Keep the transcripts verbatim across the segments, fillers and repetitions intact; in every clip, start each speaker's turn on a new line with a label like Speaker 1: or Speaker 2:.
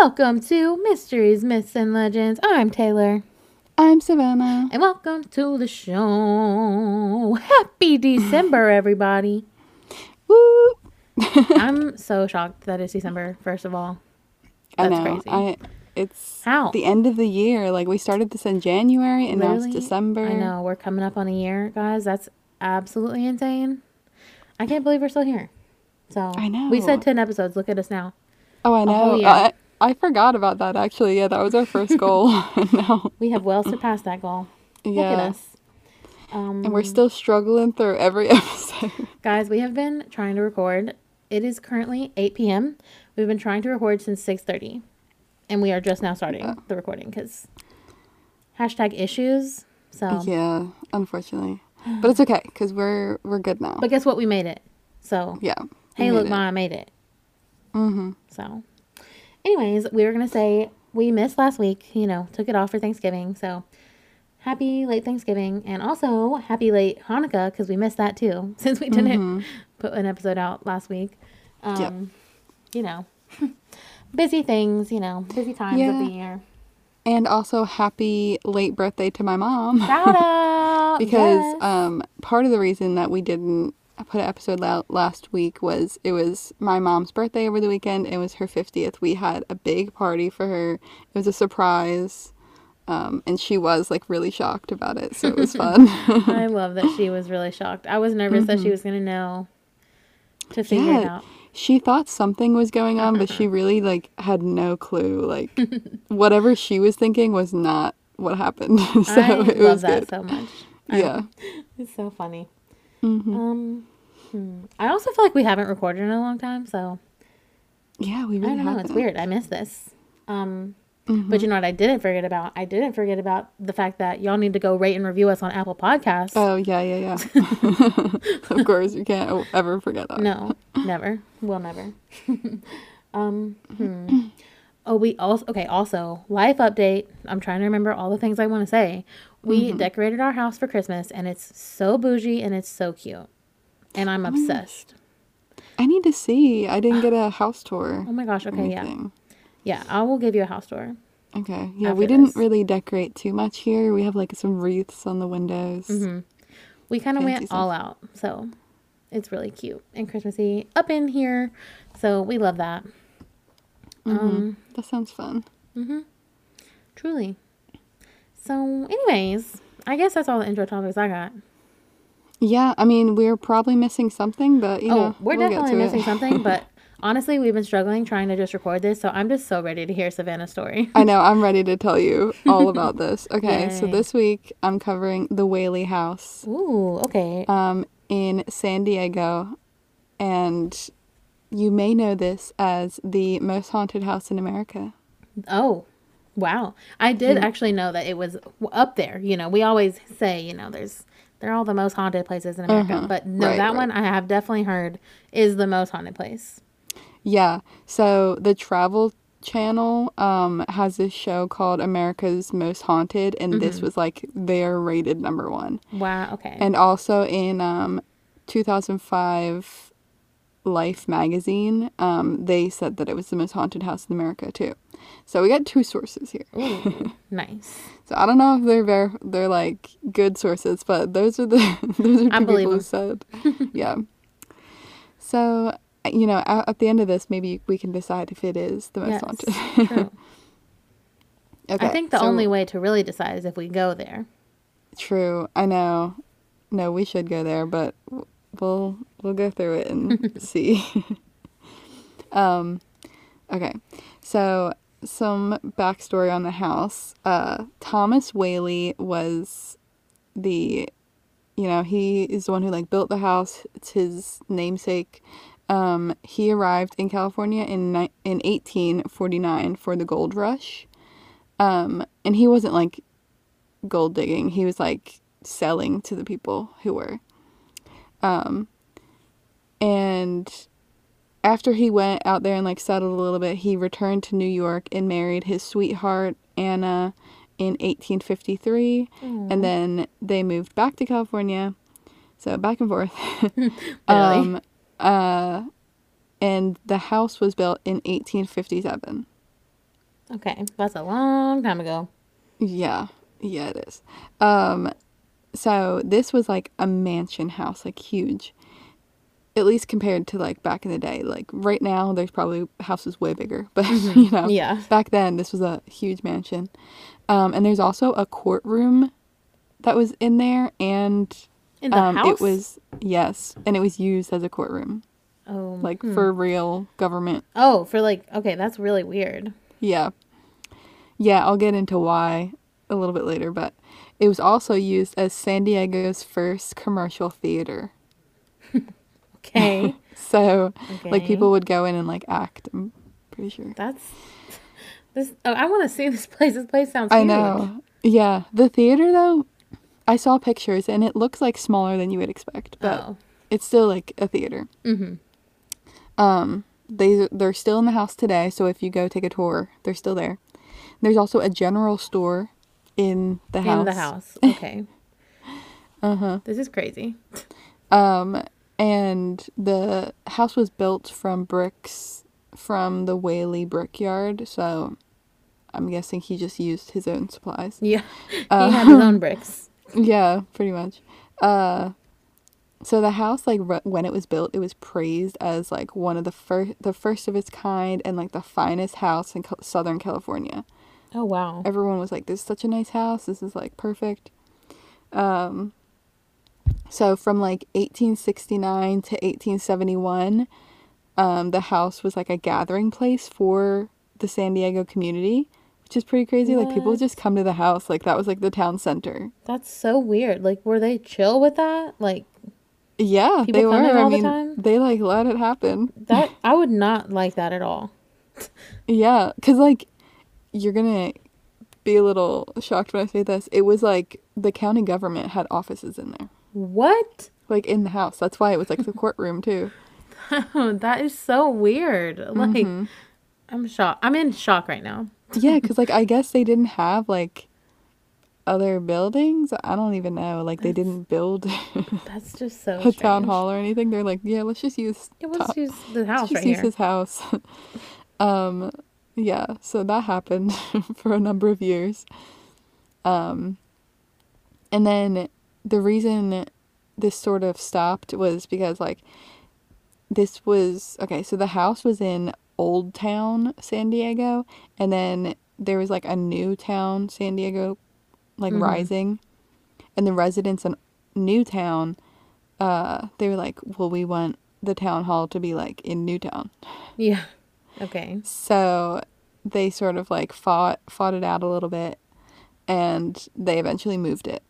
Speaker 1: Welcome to Mysteries, Myths, and Legends. I'm Taylor.
Speaker 2: I'm Savannah.
Speaker 1: And welcome to the show. Happy December, everybody.
Speaker 2: Woo!
Speaker 1: I'm so shocked that it's December, first of all. That's
Speaker 2: I know.
Speaker 1: crazy.
Speaker 2: I, it's
Speaker 1: How?
Speaker 2: the end of the year. Like, we started this in January, and
Speaker 1: Literally,
Speaker 2: now it's December.
Speaker 1: I know. We're coming up on a year, guys. That's absolutely insane. I can't believe we're still here. So,
Speaker 2: I know.
Speaker 1: We said ten episodes. Look at us now.
Speaker 2: Oh, I know. I, I forgot about that, actually. Yeah, that was our first goal. No.
Speaker 1: We have well surpassed that goal. Look
Speaker 2: Yeah.
Speaker 1: at us. Um,
Speaker 2: and we're still struggling through every episode.
Speaker 1: Guys, we have been trying to record. It is currently eight p.m. We've been trying to record since six thirty. And we are just now starting yeah. the recording because hashtag issues. So
Speaker 2: yeah, unfortunately. But it's okay because we're, we're good now.
Speaker 1: But guess what? We made it. So
Speaker 2: yeah.
Speaker 1: Hey, look, Ma, I made it.
Speaker 2: Mm-hmm.
Speaker 1: So anyways, we were going to say we missed last week, you know, took it off for Thanksgiving. So happy late Thanksgiving and also happy late Hanukkah because we missed that too since we didn't mm-hmm. put an episode out last week. Um, yep. You know, busy things, you know, busy times yeah. of the year.
Speaker 2: And also happy late birthday to my mom.
Speaker 1: Shout out!
Speaker 2: Because
Speaker 1: yes.
Speaker 2: um, part of the reason that we didn't put an episode out last week was it was my mom's birthday over the weekend. It was her fiftieth. We had a big party for her. It was a surprise. Um, and she was like really shocked about it. So it was fun.
Speaker 1: I love that she was really shocked. I was nervous mm-hmm. that she was going to know to figure
Speaker 2: yeah,
Speaker 1: it out.
Speaker 2: She thought something was going on, but she really like had no clue. Like whatever she was thinking was not what happened. So
Speaker 1: I
Speaker 2: it
Speaker 1: love
Speaker 2: was
Speaker 1: that
Speaker 2: good.
Speaker 1: so much.
Speaker 2: Yeah.
Speaker 1: I, it's so funny.
Speaker 2: Mm-hmm.
Speaker 1: Um, hmm. I also feel like we haven't recorded in a long time, so
Speaker 2: yeah, we really
Speaker 1: I don't know.
Speaker 2: haven't.
Speaker 1: It's weird. I miss this. Um,
Speaker 2: mm-hmm.
Speaker 1: But you know what I didn't forget about? I didn't forget about the fact that y'all need to go rate and review us on Apple Podcasts.
Speaker 2: Oh yeah, yeah, yeah. Of course, you can't ever forget that.
Speaker 1: No, never. We'll never. um. Hmm. Oh, we also okay. Also, life update. I'm trying to remember all the things I want to say. We mm-hmm. decorated our house for Christmas, and it's so bougie and it's so cute, and I'm obsessed.
Speaker 2: I need to see. I didn't get a house tour.
Speaker 1: Oh my gosh. Okay. Yeah. Yeah. I will give you a house tour.
Speaker 2: Okay. Yeah. We didn't this. really decorate too much here. We have like some wreaths on the windows.
Speaker 1: Mm-hmm. We kind of went stuff. all out, so it's really cute and Christmassy up in here. So we love that.
Speaker 2: Mm-hmm.
Speaker 1: Um,
Speaker 2: that sounds fun.
Speaker 1: Mm-hmm. Truly. So, anyways, I guess that's all the intro topics I got.
Speaker 2: Yeah, I mean, we're probably missing something, but, you
Speaker 1: oh,
Speaker 2: know,
Speaker 1: we're
Speaker 2: we'll
Speaker 1: definitely missing
Speaker 2: it.
Speaker 1: something, but honestly, we've been struggling trying to just record this, so I'm just so ready to hear Savannah's story.
Speaker 2: I know, I'm ready to tell you all about this. Okay,
Speaker 1: Yay.
Speaker 2: So this week, I'm covering the Whaley House.
Speaker 1: Ooh, okay.
Speaker 2: Um, in San Diego, and you may know this as the most haunted house in America.
Speaker 1: Oh, wow. I did mm-hmm. actually know that it was up there. You know, we always say, you know, there's they're all the most haunted places in America. Uh-huh. But no, right, that right. one I have definitely heard is the most haunted place.
Speaker 2: Yeah. So the Travel Channel um, has this show called America's Most Haunted, and mm-hmm. this was like their rated number one.
Speaker 1: Wow. Okay.
Speaker 2: And also in um, two thousand five Life magazine, um, they said that it was the most haunted house in America too. So we got two sources here.
Speaker 1: Ooh, nice.
Speaker 2: So I don't know if they're very, they're like good sources, but those are the those are two
Speaker 1: I
Speaker 2: people
Speaker 1: who
Speaker 2: said. Yeah. So you know, at, at the end of this, maybe we can decide if it is the most
Speaker 1: yes,
Speaker 2: haunted.
Speaker 1: True. Okay. I think the so, only way to really decide is if we go there.
Speaker 2: True. I know. No, we should go there, but we'll we'll go through it and see. um, okay. So some backstory on the house. Uh, Thomas Whaley was the, you know, he is the one who like built the house. It's his namesake. Um, he arrived in California in ni- in eighteen forty-nine for the gold rush. Um, and he wasn't like gold digging. He was like selling to the people who were. Um, and after he went out there and like settled a little bit, he returned to New York and married his sweetheart Anna in eighteen fifty-three. Mm. And then they moved back to California. So back and forth.
Speaker 1: Really?
Speaker 2: um, uh, and the house was built in eighteen fifty-seven.
Speaker 1: Okay, that's a long time ago.
Speaker 2: Yeah, yeah, it is. Um, so this was like a mansion house, like huge. At least compared to like back in the day. Like right now, there's probably houses way bigger, but
Speaker 1: Mm-hmm.
Speaker 2: you know,
Speaker 1: Yeah.
Speaker 2: back then this was a huge mansion. Um, and there's also a courtroom that was in there, and
Speaker 1: In the
Speaker 2: um, it
Speaker 1: house?
Speaker 2: was yes, and it was used as a courtroom,
Speaker 1: Oh.
Speaker 2: like
Speaker 1: hmm.
Speaker 2: for real government.
Speaker 1: Oh, for like, okay, that's really weird.
Speaker 2: Yeah, yeah. I'll get into why a little bit later, but it was also used as San Diego's first commercial theater.
Speaker 1: Okay.
Speaker 2: So,
Speaker 1: Okay.
Speaker 2: like people would go in and like act. I'm pretty sure.
Speaker 1: That's this. Oh, I want to see this place. This place sounds
Speaker 2: I
Speaker 1: huge.
Speaker 2: know. Yeah, the theater though, I saw pictures and it looks like smaller than you would expect, but
Speaker 1: Oh.
Speaker 2: it's still like a theater.
Speaker 1: Mm-hmm.
Speaker 2: Um, they they're still in the house today, so if you go take a tour, they're still there. There's also a general store in the house.
Speaker 1: In the house. Okay.
Speaker 2: Uh huh.
Speaker 1: This is crazy.
Speaker 2: Um, and the house was built from bricks from the Whaley Brickyard, so I'm guessing he just used his own supplies.
Speaker 1: Yeah. He
Speaker 2: Uh,
Speaker 1: had his own bricks.
Speaker 2: Yeah, pretty much. Uh, so the house, like r- when it was built, it was praised as like one of the first, the first of its kind, and like the finest house in Cal- Southern California.
Speaker 1: Oh, wow.
Speaker 2: Everyone was like, "This is such a nice house. This is like perfect." Um, so from like eighteen sixty-nine to eighteen seventy-one, um, the house was like a gathering place for the San Diego community, which is pretty crazy. Like people would
Speaker 1: What?
Speaker 2: just come to the house. Like that was like the town center.
Speaker 1: That's so weird. Like, were they chill with that? Like,
Speaker 2: Yeah,
Speaker 1: People
Speaker 2: they were.
Speaker 1: coming
Speaker 2: I
Speaker 1: all the
Speaker 2: mean,
Speaker 1: time?
Speaker 2: they like let it happen.
Speaker 1: that, I would not like that at all.
Speaker 2: Yeah, because like you're gonna be a little shocked when I say this. It was like the county government had offices in there,
Speaker 1: What?
Speaker 2: like in the house. That's why it was like the courtroom too.
Speaker 1: That is so weird. Like,
Speaker 2: Mhm.
Speaker 1: I'm shocked. I'm in shock right now.
Speaker 2: Yeah, because like I guess they didn't have like other buildings. I don't even know. Like they
Speaker 1: That's-
Speaker 2: didn't build
Speaker 1: That's just so
Speaker 2: a
Speaker 1: strange.
Speaker 2: town hall or anything. They're like, yeah, let's just use
Speaker 1: Yeah, let's
Speaker 2: top-
Speaker 1: use the house
Speaker 2: let's just
Speaker 1: right
Speaker 2: use
Speaker 1: here.
Speaker 2: his house. um, yeah. So that happened for a number of years. Um, and then the reason this sort of stopped was because like this was okay. So the house was in Old Town San Diego, and then there was like a new town San Diego like
Speaker 1: Mhm.
Speaker 2: rising, and the residents in Newtown, uh, they were like, well, we want the town hall to be like in Newtown.
Speaker 1: Yeah. Okay.
Speaker 2: So they sort of like fought fought it out a little bit, and they eventually moved it.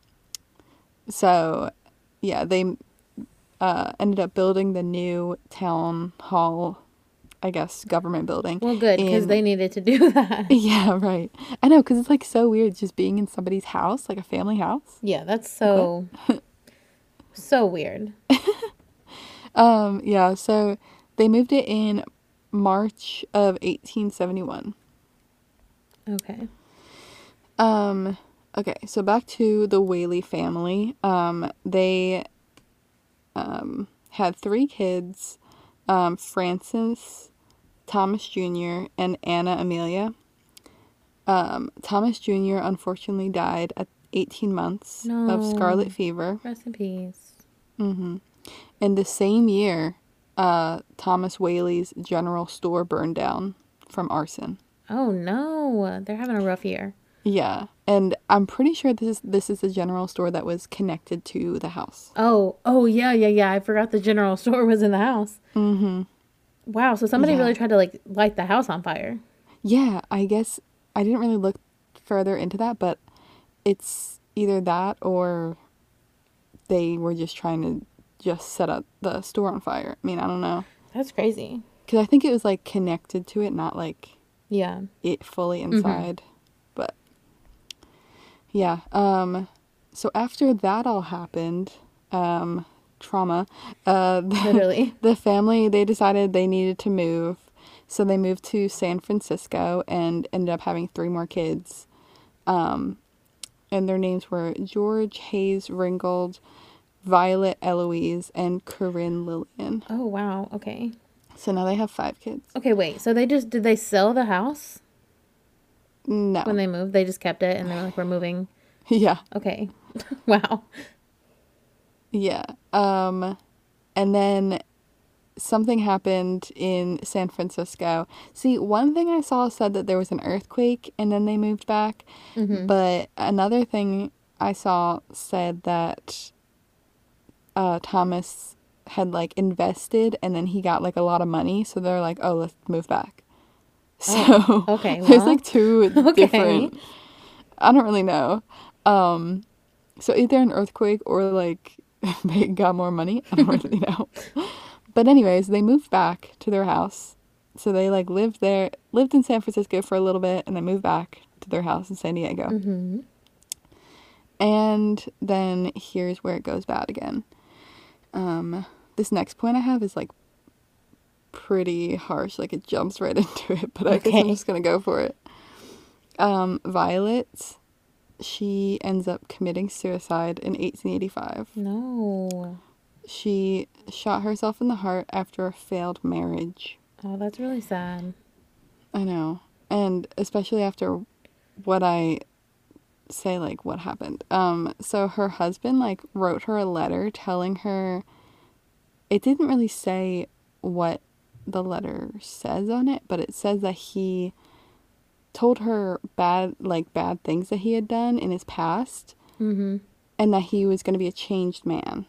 Speaker 2: So, yeah, they uh, ended up building the new town hall, I guess, government building.
Speaker 1: Well, good, because
Speaker 2: in-
Speaker 1: they needed to do that.
Speaker 2: Yeah, right. I know, because it's like so weird just being in somebody's house, like a family house.
Speaker 1: Yeah, that's so, so weird.
Speaker 2: Um, yeah, so they moved it in March of eighteen seventy-one.
Speaker 1: Okay.
Speaker 2: Um, okay, so back to the Whaley family. Um, they um, had three kids, um, Francis, Thomas Junior, and Anna Amelia. Um, Thomas Junior unfortunately died at eighteen months of
Speaker 1: No.
Speaker 2: scarlet fever.
Speaker 1: Rest in peace.
Speaker 2: Mm-hmm. In the same year, uh, Thomas Whaley's general store burned down from arson.
Speaker 1: Oh no, they're having a rough year.
Speaker 2: Yeah, and I'm pretty sure this is this is the general store that was connected to the house.
Speaker 1: Oh, oh yeah, yeah, yeah. I forgot the general store was in the house.
Speaker 2: Mm-hmm.
Speaker 1: Wow, so somebody
Speaker 2: Yeah.
Speaker 1: really tried to like light the house on fire.
Speaker 2: Yeah, I guess I didn't really look further into that, but it's either that or they were just trying to just set up the store on fire. I mean, I don't know.
Speaker 1: That's crazy.
Speaker 2: Because I think it was like connected to it, not like
Speaker 1: Yeah.
Speaker 2: it fully inside. But yeah. Um so after that all happened, um trauma, uh the,
Speaker 1: Literally.
Speaker 2: the family, they decided they needed to move. So they moved to San Francisco and ended up having three more kids. Um and their names were George Hayes Ringgold, Violet Eloise, and Corinne Lillian.
Speaker 1: Oh wow. Okay.
Speaker 2: So now they have five kids.
Speaker 1: Okay, wait. So they just did they sell the house?
Speaker 2: No.
Speaker 1: When they moved, they just kept it and they were like, we're moving.
Speaker 2: Yeah.
Speaker 1: Okay. Wow.
Speaker 2: Yeah. Um, and then something happened in San Francisco. See, one thing I saw said that there was an earthquake and then they moved back.
Speaker 1: Mm-hmm.
Speaker 2: But another thing I saw said that uh, Thomas had like invested and then he got like a lot of money. So they're like, oh, let's move back. So
Speaker 1: Oh, okay,
Speaker 2: there's
Speaker 1: well,
Speaker 2: like two
Speaker 1: okay.
Speaker 2: different, I don't really know. Um, so either an earthquake or like they got more money. I don't really know. But anyways, they moved back to their house. So they like lived there, lived in San Francisco for a little bit and then moved back to their house in San Diego.
Speaker 1: Mm-hmm.
Speaker 2: And then here's where it goes bad again. Um, this next point I have is like pretty harsh. Like it jumps right into it, but I guess I'm
Speaker 1: Okay.
Speaker 2: just going to go for it. Um, Violet, she ends up committing suicide in eighteen eighty-five.
Speaker 1: No.
Speaker 2: She shot herself in the heart after a failed marriage.
Speaker 1: Oh, that's really sad.
Speaker 2: I know. And especially after what I say, like, what happened. Um, so her husband, like, wrote her a letter telling her... It didn't really say what the letter says on it, but it says that he told her bad, like, bad things that he had done in his past.
Speaker 1: Mm-hmm.
Speaker 2: And that he was going to be a changed man.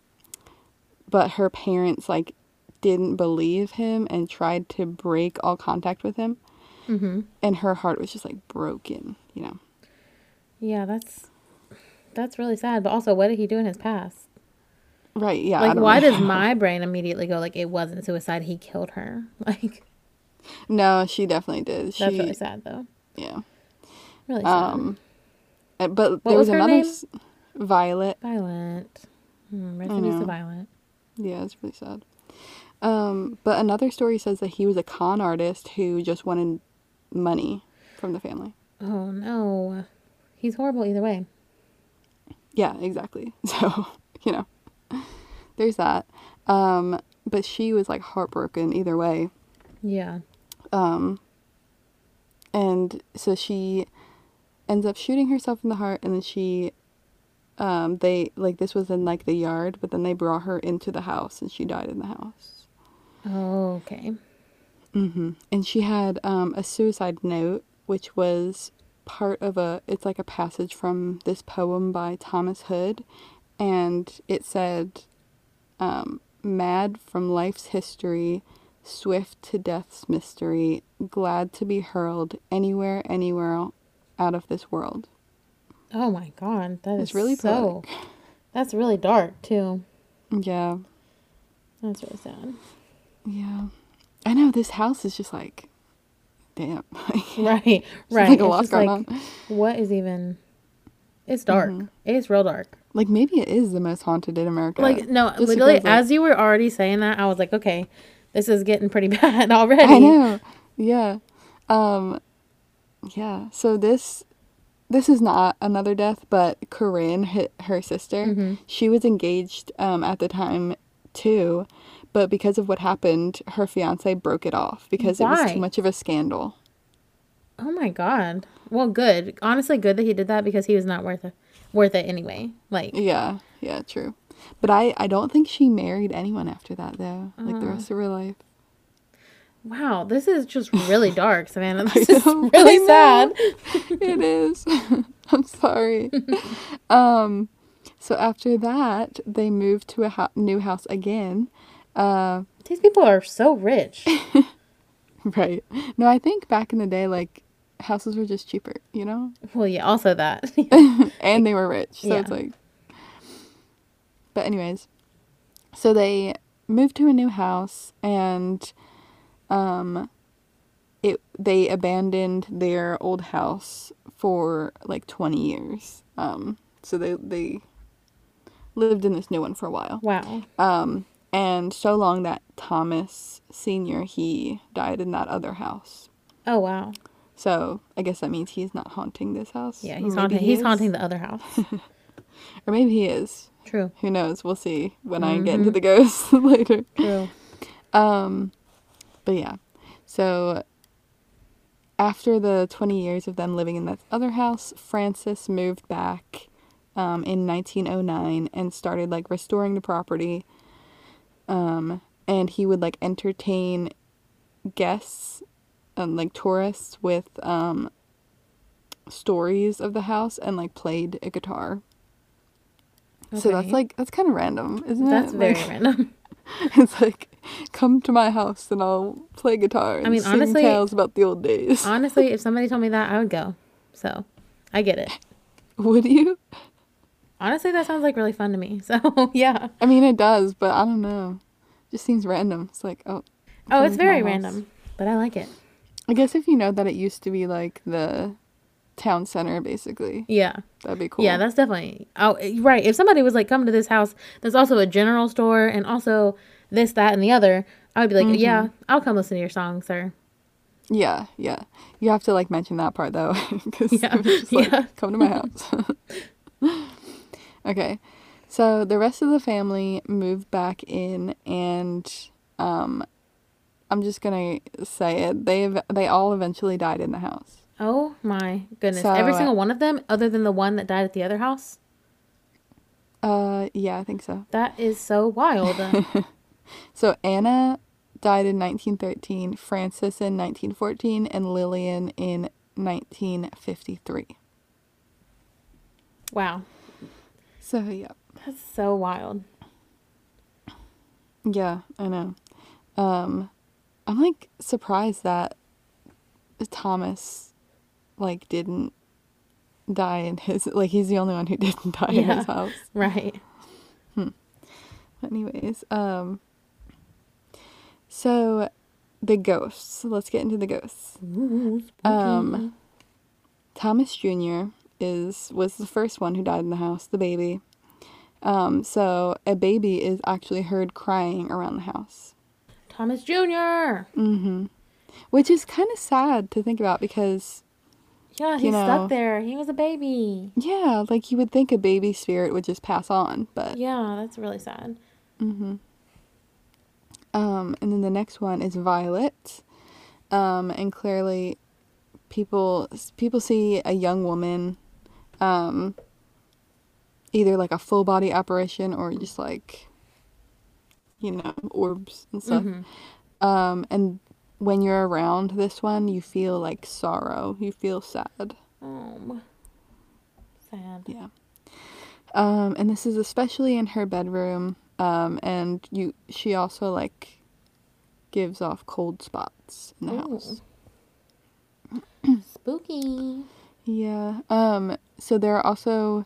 Speaker 2: But her parents, like, didn't believe him and tried to break all contact with him.
Speaker 1: Mm-hmm.
Speaker 2: And her heart was just, like, broken, you know.
Speaker 1: Yeah, that's that's really sad. But also, what did he do in his past?
Speaker 2: Right, yeah.
Speaker 1: Like,
Speaker 2: I don't
Speaker 1: why
Speaker 2: really
Speaker 1: does
Speaker 2: know.
Speaker 1: my brain immediately go, like, it wasn't suicide, he killed her? Like,
Speaker 2: No, she definitely did. She,
Speaker 1: that's really sad, though.
Speaker 2: Yeah.
Speaker 1: Really sad.
Speaker 2: Um, uh, but
Speaker 1: What
Speaker 2: there
Speaker 1: was
Speaker 2: was
Speaker 1: her
Speaker 2: another...
Speaker 1: name?
Speaker 2: s- Violet.
Speaker 1: Violent. Hmm, rest
Speaker 2: I
Speaker 1: in peace to
Speaker 2: know.
Speaker 1: Violent.
Speaker 2: Yeah, it's really sad. Um, but another story says that he was a con artist who just wanted money from the family.
Speaker 1: Oh, no. He's horrible either way.
Speaker 2: Yeah, exactly. So, you know, there's that. Um, but she was like heartbroken either way.
Speaker 1: Yeah.
Speaker 2: Um, and so she ends up shooting herself in the heart, and then she, um, they, like, this was in like the yard, but then they brought her into the house and she died in the house.
Speaker 1: Oh, okay.
Speaker 2: Mm-hmm. And she had um, a suicide note, which was part of a, it's like a passage from this poem by Thomas Hood. And it said, um, mad from life's history, swift to death's mystery, glad to be hurled anywhere, anywhere out of this world.
Speaker 1: Oh, my God. That
Speaker 2: It's
Speaker 1: is
Speaker 2: really
Speaker 1: so...
Speaker 2: poetic.
Speaker 1: That's really dark, too.
Speaker 2: Yeah.
Speaker 1: That's really sad.
Speaker 2: Yeah. I know, this house is just like, damn.
Speaker 1: Right, right.
Speaker 2: Like a
Speaker 1: It's
Speaker 2: lot
Speaker 1: just
Speaker 2: going
Speaker 1: like,
Speaker 2: on.
Speaker 1: what is even... It's dark.
Speaker 2: Mhm.
Speaker 1: It's real dark.
Speaker 2: Like, maybe it is the most haunted in America.
Speaker 1: Like, no,
Speaker 2: Just
Speaker 1: literally,
Speaker 2: because, like-
Speaker 1: as you were already saying that, I was like, okay, this is getting pretty bad already.
Speaker 2: I know. Yeah. Um, yeah. So this, this is not another death, but Corinne, hi- her sister,
Speaker 1: Mhm.
Speaker 2: she was engaged um, at the time too, but because of what happened, her fiance broke it off because it was
Speaker 1: Why?
Speaker 2: too much of a scandal.
Speaker 1: Oh my God. Well, good. Honestly, good that he did that because he was not worth it, worth it anyway. Like,
Speaker 2: Yeah. Yeah, true. But I, I don't think she married anyone after that though, like the
Speaker 1: Uh.
Speaker 2: rest of her life.
Speaker 1: wow, this is just really dark, Savannah.
Speaker 2: I
Speaker 1: This is
Speaker 2: know,
Speaker 1: really
Speaker 2: I
Speaker 1: sad.
Speaker 2: know. It is. I'm sorry. um, so after that, they moved to a ho- new house again. Uh,
Speaker 1: These people are so rich.
Speaker 2: right. No, I think back in the day, like, houses were just cheaper, you know?
Speaker 1: Well, yeah, also that.
Speaker 2: And they were rich. So
Speaker 1: Yeah.
Speaker 2: it's like... But anyways, so they moved to a new house and um, it they abandoned their old house for like twenty years. Um, so they, they lived in this new one for a while.
Speaker 1: Wow.
Speaker 2: Um, and so long that Thomas Senior, he died in that other house.
Speaker 1: Oh, wow.
Speaker 2: So I guess that means he's not haunting this house.
Speaker 1: Yeah,
Speaker 2: Or
Speaker 1: he's
Speaker 2: maybe
Speaker 1: haunting.
Speaker 2: he
Speaker 1: He's
Speaker 2: is.
Speaker 1: haunting the other house.
Speaker 2: Or maybe he is.
Speaker 1: True.
Speaker 2: Who knows? We'll see when I get into
Speaker 1: Mhm.
Speaker 2: the ghosts later.
Speaker 1: True.
Speaker 2: Um, but yeah. So after the twenty years of them living in that other house, Francis moved back um, in nineteen oh nine and started like restoring the property. Um, and he would like entertain guests and like tourists with um, stories of the house and like played a guitar. Okay. So that's like, that's kind of random, isn't
Speaker 1: that's
Speaker 2: it?
Speaker 1: That's very
Speaker 2: like,
Speaker 1: random.
Speaker 2: It's like, come to my house and I'll play guitar and I mean, sing honestly, tales about the old days.
Speaker 1: Honestly, if somebody told me that, I would go. So, I get it.
Speaker 2: Would you?
Speaker 1: Honestly, that sounds like really fun to me. So, yeah.
Speaker 2: I mean, it does, but I don't know. It just seems random. It's like, oh.
Speaker 1: Oh, it's very random, but I like it.
Speaker 2: I guess if you know that it used to be like the town center, basically.
Speaker 1: Yeah.
Speaker 2: That'd be cool.
Speaker 1: Yeah, that's definitely. Oh, right. If somebody was like, come to this house, there's also a general store and also this, that, and the other, I would be like, mm-hmm. yeah, I'll come listen to your song, sir.
Speaker 2: Yeah, yeah. You have to like mention that part though, because
Speaker 1: yeah.
Speaker 2: just like,
Speaker 1: yeah.
Speaker 2: come to my house. Okay, so the rest of the family moved back in, and um, I'm just gonna say it. They they all eventually died in the house.
Speaker 1: Oh my goodness!
Speaker 2: So,
Speaker 1: Every single one of them, other than the one that died at the other house.
Speaker 2: Uh, yeah, I think so.
Speaker 1: That is so wild.
Speaker 2: So Anna died in nineteen thirteen, Francis in nineteen fourteen, and Lillian in nineteen fifty-three.
Speaker 1: Wow.
Speaker 2: So, yeah.
Speaker 1: That's so wild.
Speaker 2: Yeah, I know. Um, I'm, like, surprised that Thomas, like, didn't die in his... Like, he's the only one who didn't die
Speaker 1: yeah,
Speaker 2: in his house.
Speaker 1: Right.
Speaker 2: Hmm. Anyways, um... So, the ghosts. Let's get into the ghosts.
Speaker 1: Ooh,
Speaker 2: um, Thomas Junior is was the first one who died in the house, the baby. Um, so a baby is actually heard crying around the house.
Speaker 1: Thomas Junior
Speaker 2: Mm-hmm. Which is kind of sad to think about because...
Speaker 1: Yeah, he's you know, stuck there. He was a baby.
Speaker 2: Yeah, like you would think a baby spirit would just pass on, but...
Speaker 1: Yeah, that's really sad.
Speaker 2: Mm-hmm. Um, and then the next one is Violet. Um, and clearly people people see a young woman, um, either like a full body apparition or just like, you know, orbs and stuff. Mm-hmm. Um, and when you're around this one, you feel like sorrow. You feel sad.
Speaker 1: Oh, sad.
Speaker 2: Yeah. Um, and this is especially in her bedroom. Um, and you, she also, like, gives off cold spots in the Ooh. house.
Speaker 1: Spooky.
Speaker 2: Yeah. Um, so there also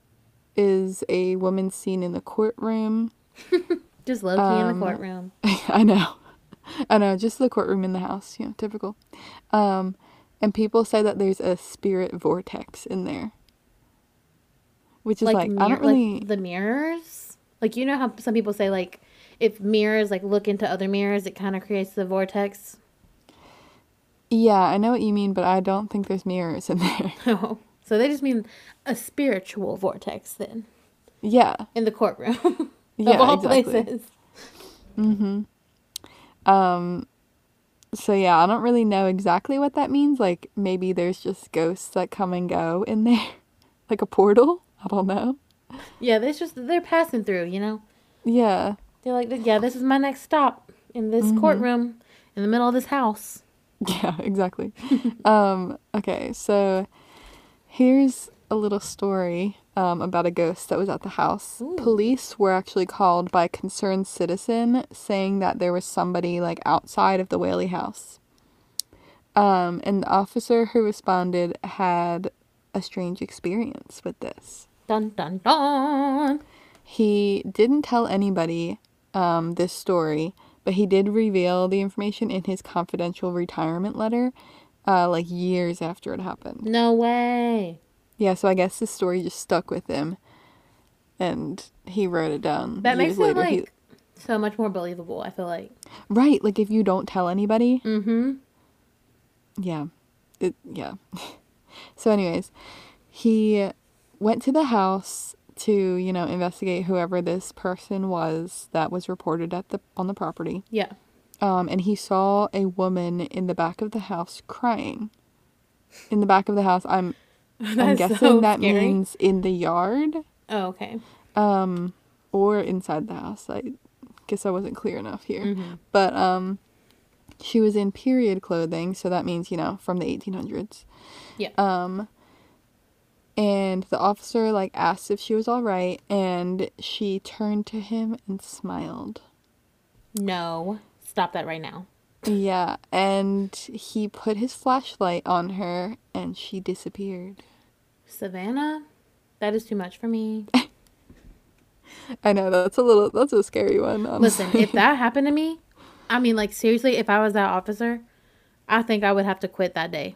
Speaker 2: is a woman seen in the courtroom.
Speaker 1: Just low-key um, in the courtroom.
Speaker 2: I know. I know, just the courtroom in the house, you know, typical. Um, and people say that there's a spirit vortex in there. Which is, like, like mir- I don't really...
Speaker 1: Like the mirrors? Like, you know how some people say, like, if mirrors, like, look into other mirrors, it kind of creates the vortex?
Speaker 2: Yeah, I know what you mean, but I don't think there's mirrors in there.
Speaker 1: Oh, so they just mean a spiritual vortex, then?
Speaker 2: Yeah.
Speaker 1: In the courtroom. of
Speaker 2: yeah,
Speaker 1: all
Speaker 2: exactly.
Speaker 1: places.
Speaker 2: Mm-hmm. Um, so, yeah, I don't really know exactly what that means. Like, maybe there's just ghosts that come and go in there. Like a portal? I don't know.
Speaker 1: Yeah, they just they're passing through, you know?
Speaker 2: Yeah.
Speaker 1: They're like, yeah, this is my next stop in this mm-hmm. courtroom in the middle of this house.
Speaker 2: Yeah, exactly. um, okay, so here's a little story um, about a ghost that was at the house. Ooh. Police were actually called by a concerned citizen saying that there was somebody like outside of the Whaley house. Um, and the officer who responded had a strange experience with this.
Speaker 1: Dun, dun, dun.
Speaker 2: He didn't tell anybody um, this story, but he did reveal the information in his confidential retirement letter, uh, like years after it happened.
Speaker 1: No way.
Speaker 2: Yeah, so I guess this story just stuck with him, and he wrote it down.
Speaker 1: That makes it
Speaker 2: later.
Speaker 1: like
Speaker 2: he...
Speaker 1: so much more believable, I feel like.
Speaker 2: Right, like if you don't tell anybody.
Speaker 1: Mm-hmm.
Speaker 2: Yeah. It, yeah. So anyways, he went to the house to, you know, investigate whoever this person was that was reported at the on the property.
Speaker 1: Yeah.
Speaker 2: Um, and he saw a woman in the back of the house crying. in the back of the house. I'm I'm guessing
Speaker 1: so
Speaker 2: that
Speaker 1: scary.
Speaker 2: means in the yard.
Speaker 1: Oh, okay.
Speaker 2: Um, or inside the house. I guess I wasn't clear enough here.
Speaker 1: Mm-hmm.
Speaker 2: But um, she was in period clothing, so that means, you know, from the eighteen hundreds.
Speaker 1: Yeah.
Speaker 2: Um, and the officer, like, asked if she was all right, and she turned to him and smiled.
Speaker 1: No. Stop that right now.
Speaker 2: Yeah, and he put his flashlight on her, and she disappeared.
Speaker 1: Savannah, that is too much for me.
Speaker 2: I know, that's a little, that's a scary one, honestly.
Speaker 1: Listen, if that happened to me, I mean, like, seriously, if I was that officer, I think I would have to quit that day.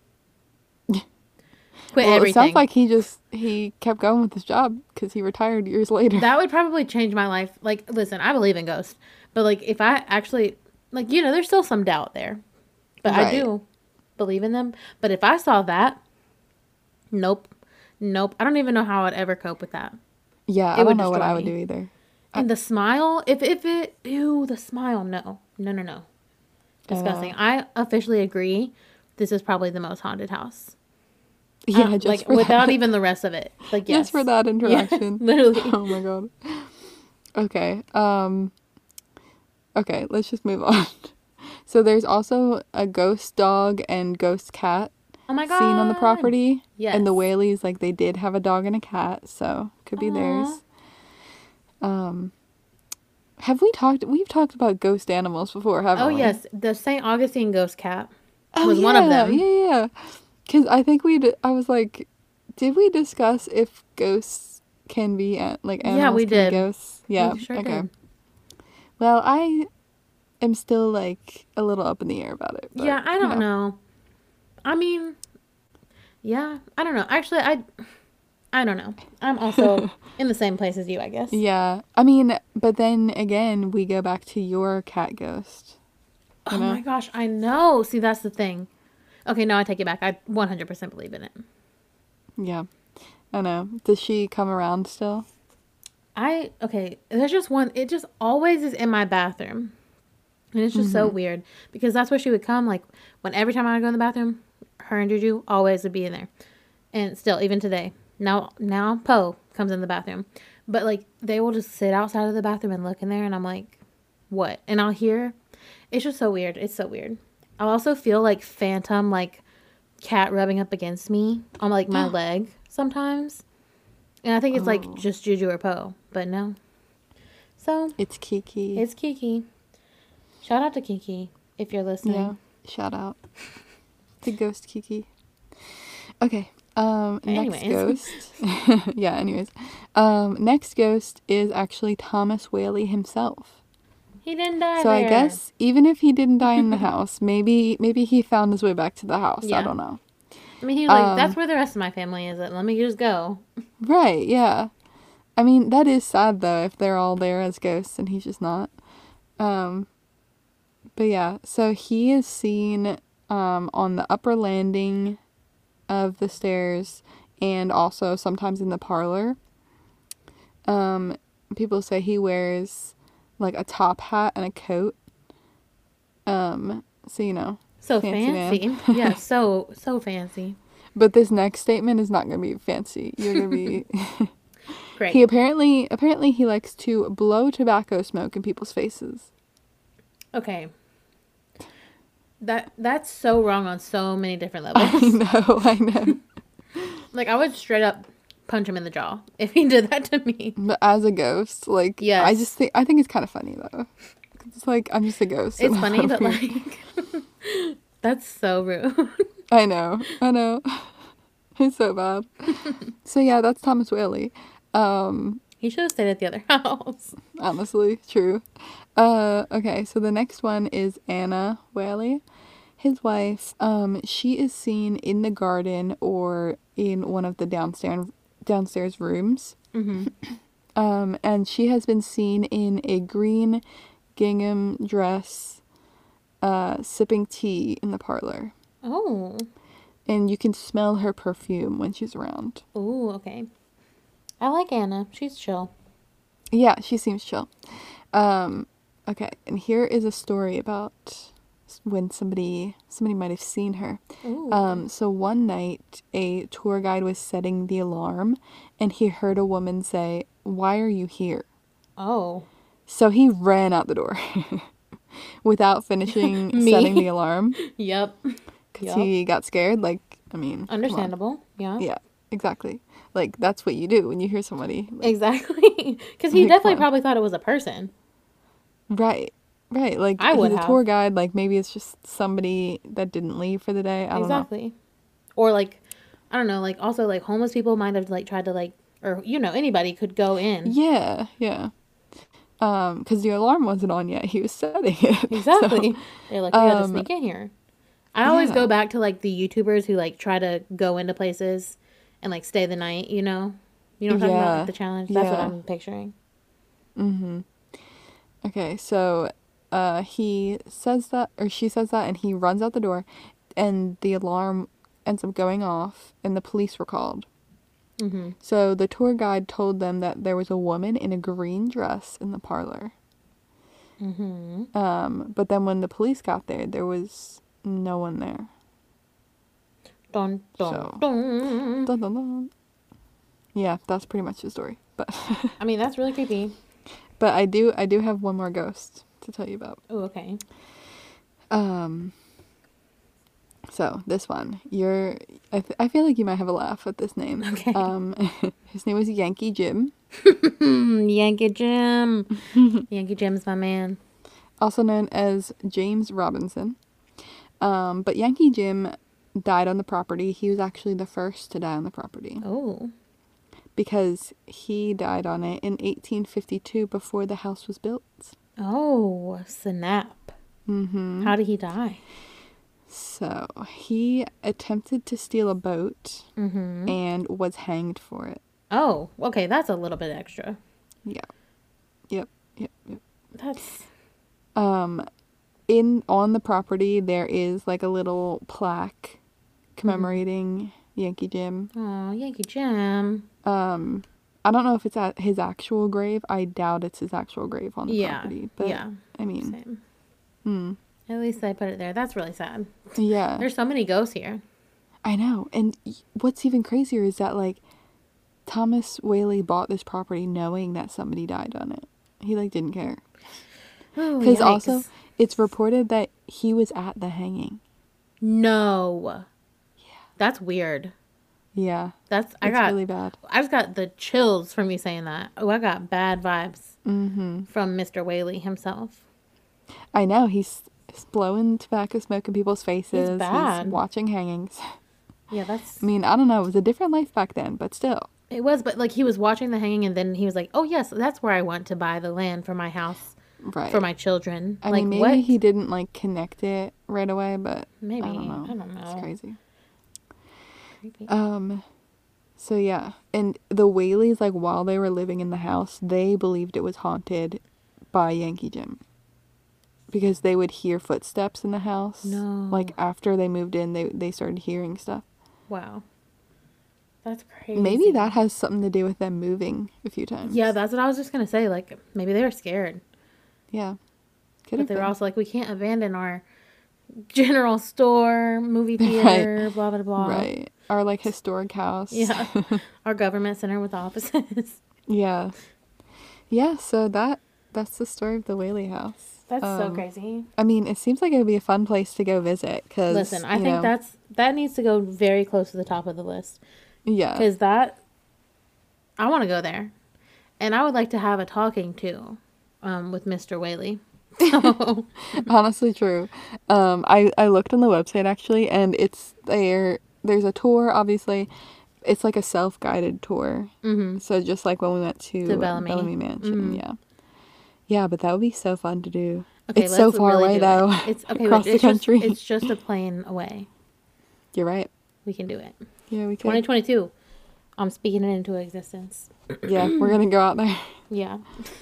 Speaker 1: Quit
Speaker 2: Well,
Speaker 1: everything.
Speaker 2: it sounds like he just, he kept going with his job, because he retired years later.
Speaker 1: That would probably change my life. Like, listen, I believe in ghosts. But, like, if I actually, like, you know, there's still some doubt there. But I
Speaker 2: Right.
Speaker 1: do believe in them. But if I saw that, nope. Nope. I don't even know how I'd ever cope with that.
Speaker 2: Yeah,
Speaker 1: It
Speaker 2: I
Speaker 1: would
Speaker 2: don't know what
Speaker 1: destroy
Speaker 2: I would
Speaker 1: me.
Speaker 2: do either.
Speaker 1: And the smile, if if it, ew, the smile, no. No, no, no. Disgusting. I officially agree. This is probably the most haunted house.
Speaker 2: Yeah,
Speaker 1: Uh,
Speaker 2: just
Speaker 1: like
Speaker 2: for
Speaker 1: without
Speaker 2: that.
Speaker 1: even the rest of it. Like, yes.
Speaker 2: Just for that interaction.
Speaker 1: Yeah, literally.
Speaker 2: Oh my god. Okay. Um Okay, let's just move on. So there's also a ghost dog and ghost cat
Speaker 1: Oh my god.
Speaker 2: seen on the property.
Speaker 1: Yes.
Speaker 2: And the Whaleys, like, they did have a dog and a cat, so could be
Speaker 1: Aw.
Speaker 2: theirs. Um have we talked we've talked about ghost animals before, haven't
Speaker 1: Oh
Speaker 2: we?
Speaker 1: yes, the Saint Augustine ghost cat
Speaker 2: Oh,
Speaker 1: was
Speaker 2: yeah,
Speaker 1: one of them.
Speaker 2: Yeah, yeah. Because I think we, d- I was like, did we discuss if ghosts can be, a- like,
Speaker 1: Yeah,
Speaker 2: animals
Speaker 1: we
Speaker 2: can be
Speaker 1: did.
Speaker 2: ghosts? Yeah,
Speaker 1: We sure
Speaker 2: okay.
Speaker 1: did.
Speaker 2: Well, I am still, like, a little up in the air about it. But,
Speaker 1: Yeah, I
Speaker 2: you
Speaker 1: don't know. I mean, yeah, I don't know. Actually, I, I don't know. I'm also in the same place as you, I guess.
Speaker 2: Yeah, I mean, but then again, we go back to your cat ghost.
Speaker 1: Oh
Speaker 2: You know?
Speaker 1: my gosh, I know. See, that's the thing. Okay, no, I take it back. I one hundred percent believe in it.
Speaker 2: Yeah, I know. Does she come around still?
Speaker 1: I, okay, there's just one, it just always is in my bathroom. And it's just so weird because that's where she would come. Like, when every time I would go in the bathroom, her and Juju always would be in there. And still, even today. Now, now Poe comes in the bathroom. But, like, they will just sit outside of the bathroom and look in there. And I'm like, what? And I'll hear, it's just so weird. It's so weird. I'll also feel like phantom, like, cat rubbing up against me on, like, my leg sometimes. And I think it's, like,
Speaker 2: Oh.
Speaker 1: just Juju or Poe. But no. So,
Speaker 2: It's Kiki.
Speaker 1: it's Kiki. Shout out to Kiki if you're listening.
Speaker 2: Yeah, shout out to Ghost Kiki. Okay, um, next
Speaker 1: Anyways.
Speaker 2: ghost. Yeah, anyways. Um, next ghost is actually Thomas Whaley himself.
Speaker 1: He didn't die
Speaker 2: So
Speaker 1: there.
Speaker 2: I guess even if he didn't die in the house, maybe maybe he found his way back to the house. I
Speaker 1: Yeah.
Speaker 2: don't know.
Speaker 1: I mean, he was like,
Speaker 2: um,
Speaker 1: that's where the rest of my family is. Let me just go.
Speaker 2: Right, yeah. I mean, that is sad though if they're all there as ghosts and he's just not. Um But yeah, so he is seen um, on the upper landing of the stairs and also sometimes in the parlor. Um, people say he wears like a top hat and a coat. Um, so, you know.
Speaker 1: So
Speaker 2: Fancy
Speaker 1: fancy. Yeah, so, so fancy.
Speaker 2: But this next statement is not going to be fancy. You're going to be...
Speaker 1: Great.
Speaker 2: He apparently, apparently he likes to blow tobacco smoke in people's faces.
Speaker 1: Okay. That That's so wrong on so many different
Speaker 2: I
Speaker 1: levels.
Speaker 2: know, I know.
Speaker 1: Like, I would straight up punch him in the jaw if he did that to me.
Speaker 2: But as a ghost, like, I
Speaker 1: Yes.
Speaker 2: just think, I think it's kind of funny, though. 'Cause it's like, I'm just a ghost.
Speaker 1: It's
Speaker 2: and
Speaker 1: funny,
Speaker 2: I'm
Speaker 1: but
Speaker 2: here.
Speaker 1: like, that's so rude.
Speaker 2: I know, I know. It's so bad. So, yeah, that's Thomas Whaley. Um,
Speaker 1: He should have stayed at the other house.
Speaker 2: honestly, true. Uh, okay, so the next one is Anna Whaley. His wife, um, she is seen in the garden or in one of the downstairs downstairs rooms.
Speaker 1: Mm-hmm.
Speaker 2: Um, and she has been seen in a green gingham dress, uh, sipping tea in the parlor.
Speaker 1: Oh.
Speaker 2: And you can smell her perfume when she's around.
Speaker 1: Ooh, okay. I like Anna. She's chill.
Speaker 2: Yeah, she seems chill. Um, okay, and here is a story about when somebody somebody might have seen her.
Speaker 1: Ooh.
Speaker 2: Um, so one night, a tour guide was setting the alarm, and he heard a woman say, "Why are you here?"
Speaker 1: Oh.
Speaker 2: So he ran out the door without finishing
Speaker 1: Me.
Speaker 2: setting the alarm
Speaker 1: Yep.
Speaker 2: because
Speaker 1: Yep.
Speaker 2: he got scared. Like, I mean, come on.
Speaker 1: Understandable. Yeah.
Speaker 2: Yeah, exactly. Like, that's what you do when you hear somebody. Like,
Speaker 1: Exactly. Because he
Speaker 2: Like,
Speaker 1: definitely
Speaker 2: come on.
Speaker 1: probably thought it was a person.
Speaker 2: right, right. Like,
Speaker 1: I would
Speaker 2: he's a
Speaker 1: have.
Speaker 2: tour guide. Like, maybe it's just somebody that didn't leave for the day. I don't know.
Speaker 1: Exactly. Or like, I don't know, like also like homeless people might have like tried to like, or you know, anybody could go in.
Speaker 2: Yeah, yeah. Um, because the alarm wasn't on yet. He was setting it.
Speaker 1: Exactly.
Speaker 2: So,
Speaker 1: They're like, we gotta
Speaker 2: um,
Speaker 1: sneak in here. I always
Speaker 2: yeah.
Speaker 1: go back to like the YouTubers who like try to go into places and like stay the night, you know? You know what I'm talking about?
Speaker 2: Yeah,
Speaker 1: Like the challenge? That's what
Speaker 2: yeah.
Speaker 1: I'm picturing.
Speaker 2: Mm-hmm. Okay, so uh, he says that, or she says that, and he runs out the door, and the alarm ends up going off, and the police were called.
Speaker 1: Mm-hmm.
Speaker 2: So the tour guide told them that there was a woman in a green dress in the parlor.
Speaker 1: Mm-hmm.
Speaker 2: Um, but then when the police got there, there was no one there.
Speaker 1: Dun, dun,
Speaker 2: So-
Speaker 1: dun.
Speaker 2: Dun, dun, dun. Yeah, that's pretty much the story. But
Speaker 1: I mean, that's really creepy.
Speaker 2: but I do I do have one more ghost to tell you about.
Speaker 1: Oh, okay.
Speaker 2: Um. So this one, you're. I, th- I feel like you might have a laugh at this name.
Speaker 1: Okay.
Speaker 2: Um, his name was Yankee Jim,
Speaker 1: Hmm, Yankee Jim. Yankee Jim's my man.
Speaker 2: also known as James Robinson. Um, but Yankee Jim died on the property. He was actually the first to die on the property
Speaker 1: Oh.
Speaker 2: because he died on it in eighteen fifty-two before the house was built.
Speaker 1: Oh, snap.
Speaker 2: Mm-hmm.
Speaker 1: How did he die?
Speaker 2: So he attempted to steal a boat
Speaker 1: Mm-hmm.
Speaker 2: and was hanged for it.
Speaker 1: Oh, okay, that's a little bit extra.
Speaker 2: Yeah. Yep. Yep. Yep.
Speaker 1: That's
Speaker 2: Um, in on the property there is like a little plaque commemorating Yankee Jim.
Speaker 1: oh, Yankee Jim.
Speaker 2: Um, I don't know if it's at his actual grave. I doubt it's his actual grave on the
Speaker 1: Yeah,
Speaker 2: property. But
Speaker 1: yeah.
Speaker 2: I mean,
Speaker 1: Same.
Speaker 2: mm,
Speaker 1: At least they put it there. That's really sad.
Speaker 2: yeah,
Speaker 1: There's so many ghosts here.
Speaker 2: I know. And y- what's even crazier is that like Thomas Whaley bought this property knowing that somebody died on it. He like didn't care.
Speaker 1: Oh,
Speaker 2: Because also,
Speaker 1: yikes.
Speaker 2: it's reported that he was at the hanging.
Speaker 1: No. Yeah. That's weird.
Speaker 2: Yeah,
Speaker 1: That's I
Speaker 2: it's
Speaker 1: got
Speaker 2: really bad.
Speaker 1: I just got the chills from you saying that. Oh, I got bad vibes
Speaker 2: Mm-hmm.
Speaker 1: from Mister Whaley himself.
Speaker 2: I know, he's, he's blowing tobacco smoke in people's faces.
Speaker 1: bad.
Speaker 2: watching hangings.
Speaker 1: Yeah, that's
Speaker 2: I mean, I don't know. It was a different life back then, but still.
Speaker 1: it was, but like he was watching the hanging and then he was like, "Oh yes, that's where I want to buy the land for my house
Speaker 2: Right.
Speaker 1: for my children."
Speaker 2: I
Speaker 1: like
Speaker 2: mean, maybe
Speaker 1: what?
Speaker 2: he didn't like connect it right away, but
Speaker 1: Maybe
Speaker 2: I don't know.
Speaker 1: I don't know.
Speaker 2: It's crazy.
Speaker 1: Creepy.
Speaker 2: Um, so yeah, and the Whaleys, like while they were living in the house, they believed it was haunted by Yankee Jim because they would hear footsteps in the house.
Speaker 1: No.
Speaker 2: Like after they moved in, they they started hearing stuff.
Speaker 1: Wow. That's crazy.
Speaker 2: Maybe that has something to do with them moving a few times.
Speaker 1: Yeah, that's what I was just gonna say. Like maybe they were scared,
Speaker 2: Yeah. Could
Speaker 1: but
Speaker 2: have
Speaker 1: they were
Speaker 2: been.
Speaker 1: also like, we can't abandon our general store, movie theater, blah blah blah.
Speaker 2: Right. Our like historic house.
Speaker 1: Yeah, our government center with offices.
Speaker 2: Yeah. Yeah, so that that's the story of the Whaley house.
Speaker 1: That's so
Speaker 2: Um,
Speaker 1: crazy.
Speaker 2: I mean, it seems like it would be a fun place to go visit cuz
Speaker 1: Listen, I think that's that needs to go very close to the top of the list
Speaker 2: yeah.
Speaker 1: because that I want to go there, and I would like to have a talking to, um, with Mister Whaley. So,
Speaker 2: Honestly true. Um I I looked on the website actually and it's there there's a tour obviously. It's like a self-guided tour.
Speaker 1: hmm
Speaker 2: So just like when we went to,
Speaker 1: To Bellamy.
Speaker 2: Mansion,
Speaker 1: Mhm.
Speaker 2: yeah. Yeah, but that would be so fun to do.
Speaker 1: okay,
Speaker 2: It's so
Speaker 1: let's
Speaker 2: far
Speaker 1: really
Speaker 2: away
Speaker 1: do it.
Speaker 2: though.
Speaker 1: It's okay,
Speaker 2: across
Speaker 1: but
Speaker 2: the
Speaker 1: it's
Speaker 2: country.
Speaker 1: Just, it's just a plane away.
Speaker 2: You're right.
Speaker 1: We can do it.
Speaker 2: Yeah, we
Speaker 1: twenty
Speaker 2: could.
Speaker 1: twenty-two. I'm speaking it into existence.
Speaker 2: Yeah, we're gonna go out there.
Speaker 1: Yeah,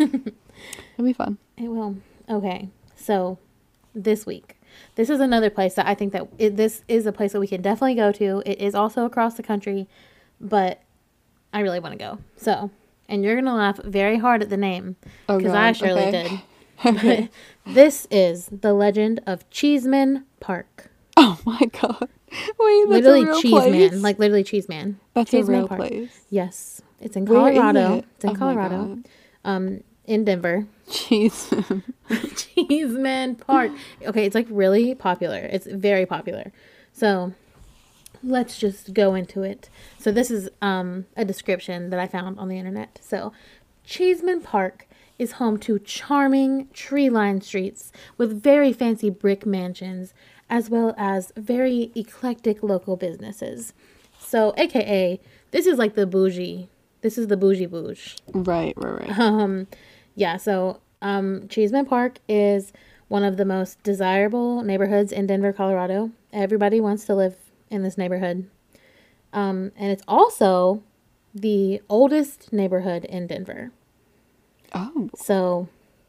Speaker 2: It'll be fun.
Speaker 1: it will. Okay, so this week, this is another place that I think that it, this is a place that we can definitely go to. It is also across the country, but I really want to go. So, and you're gonna laugh very hard at the name
Speaker 2: Oh
Speaker 1: because
Speaker 2: god.
Speaker 1: I surely
Speaker 2: okay.
Speaker 1: did. But this is the legend of Cheeseman Park.
Speaker 2: Oh my god. Wait, that's
Speaker 1: Literally
Speaker 2: a real
Speaker 1: Cheeseman.
Speaker 2: place?
Speaker 1: Like literally Cheeseman.
Speaker 2: That's
Speaker 1: Cheeseman
Speaker 2: a real
Speaker 1: Park.
Speaker 2: place.
Speaker 1: Yes. It's in
Speaker 2: Where is
Speaker 1: Colorado.
Speaker 2: it?
Speaker 1: It's in
Speaker 2: Oh my
Speaker 1: Colorado.
Speaker 2: God.
Speaker 1: Um, in Denver.
Speaker 2: Cheeseman.
Speaker 1: Cheeseman Park. Okay, it's like really popular. It's very popular. So let's just go into it. So this is um, a description that I found on the internet. So Cheeseman Park is home to charming tree-lined streets with very fancy brick mansions, as well as very eclectic local businesses. So, A K A, this is like the bougie. This is the bougie bouge.
Speaker 2: Right, right, right.
Speaker 1: Um, yeah, so um, Cheeseman Park is one of the most desirable neighborhoods in Denver, Colorado. Everybody wants to live in this neighborhood. Um, and it's also the oldest neighborhood in Denver.
Speaker 2: Oh.
Speaker 1: So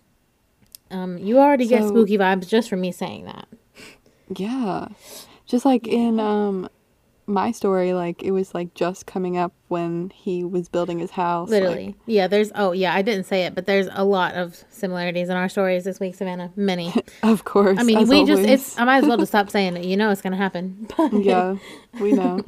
Speaker 1: um, you already get
Speaker 2: So-
Speaker 1: spooky vibes just from me saying that.
Speaker 2: Yeah. Just like in um my story, like it was like just coming up when he was building his house. like-
Speaker 1: Literally. Yeah, there's, oh, yeah, I didn't say it, but there's a lot of similarities in our stories this week, Savannah. Many.
Speaker 2: of course.
Speaker 1: I mean,
Speaker 2: as
Speaker 1: we just,
Speaker 2: always.
Speaker 1: it's, I might as well just stop saying it. You know it's going to happen.
Speaker 2: Yeah, we know.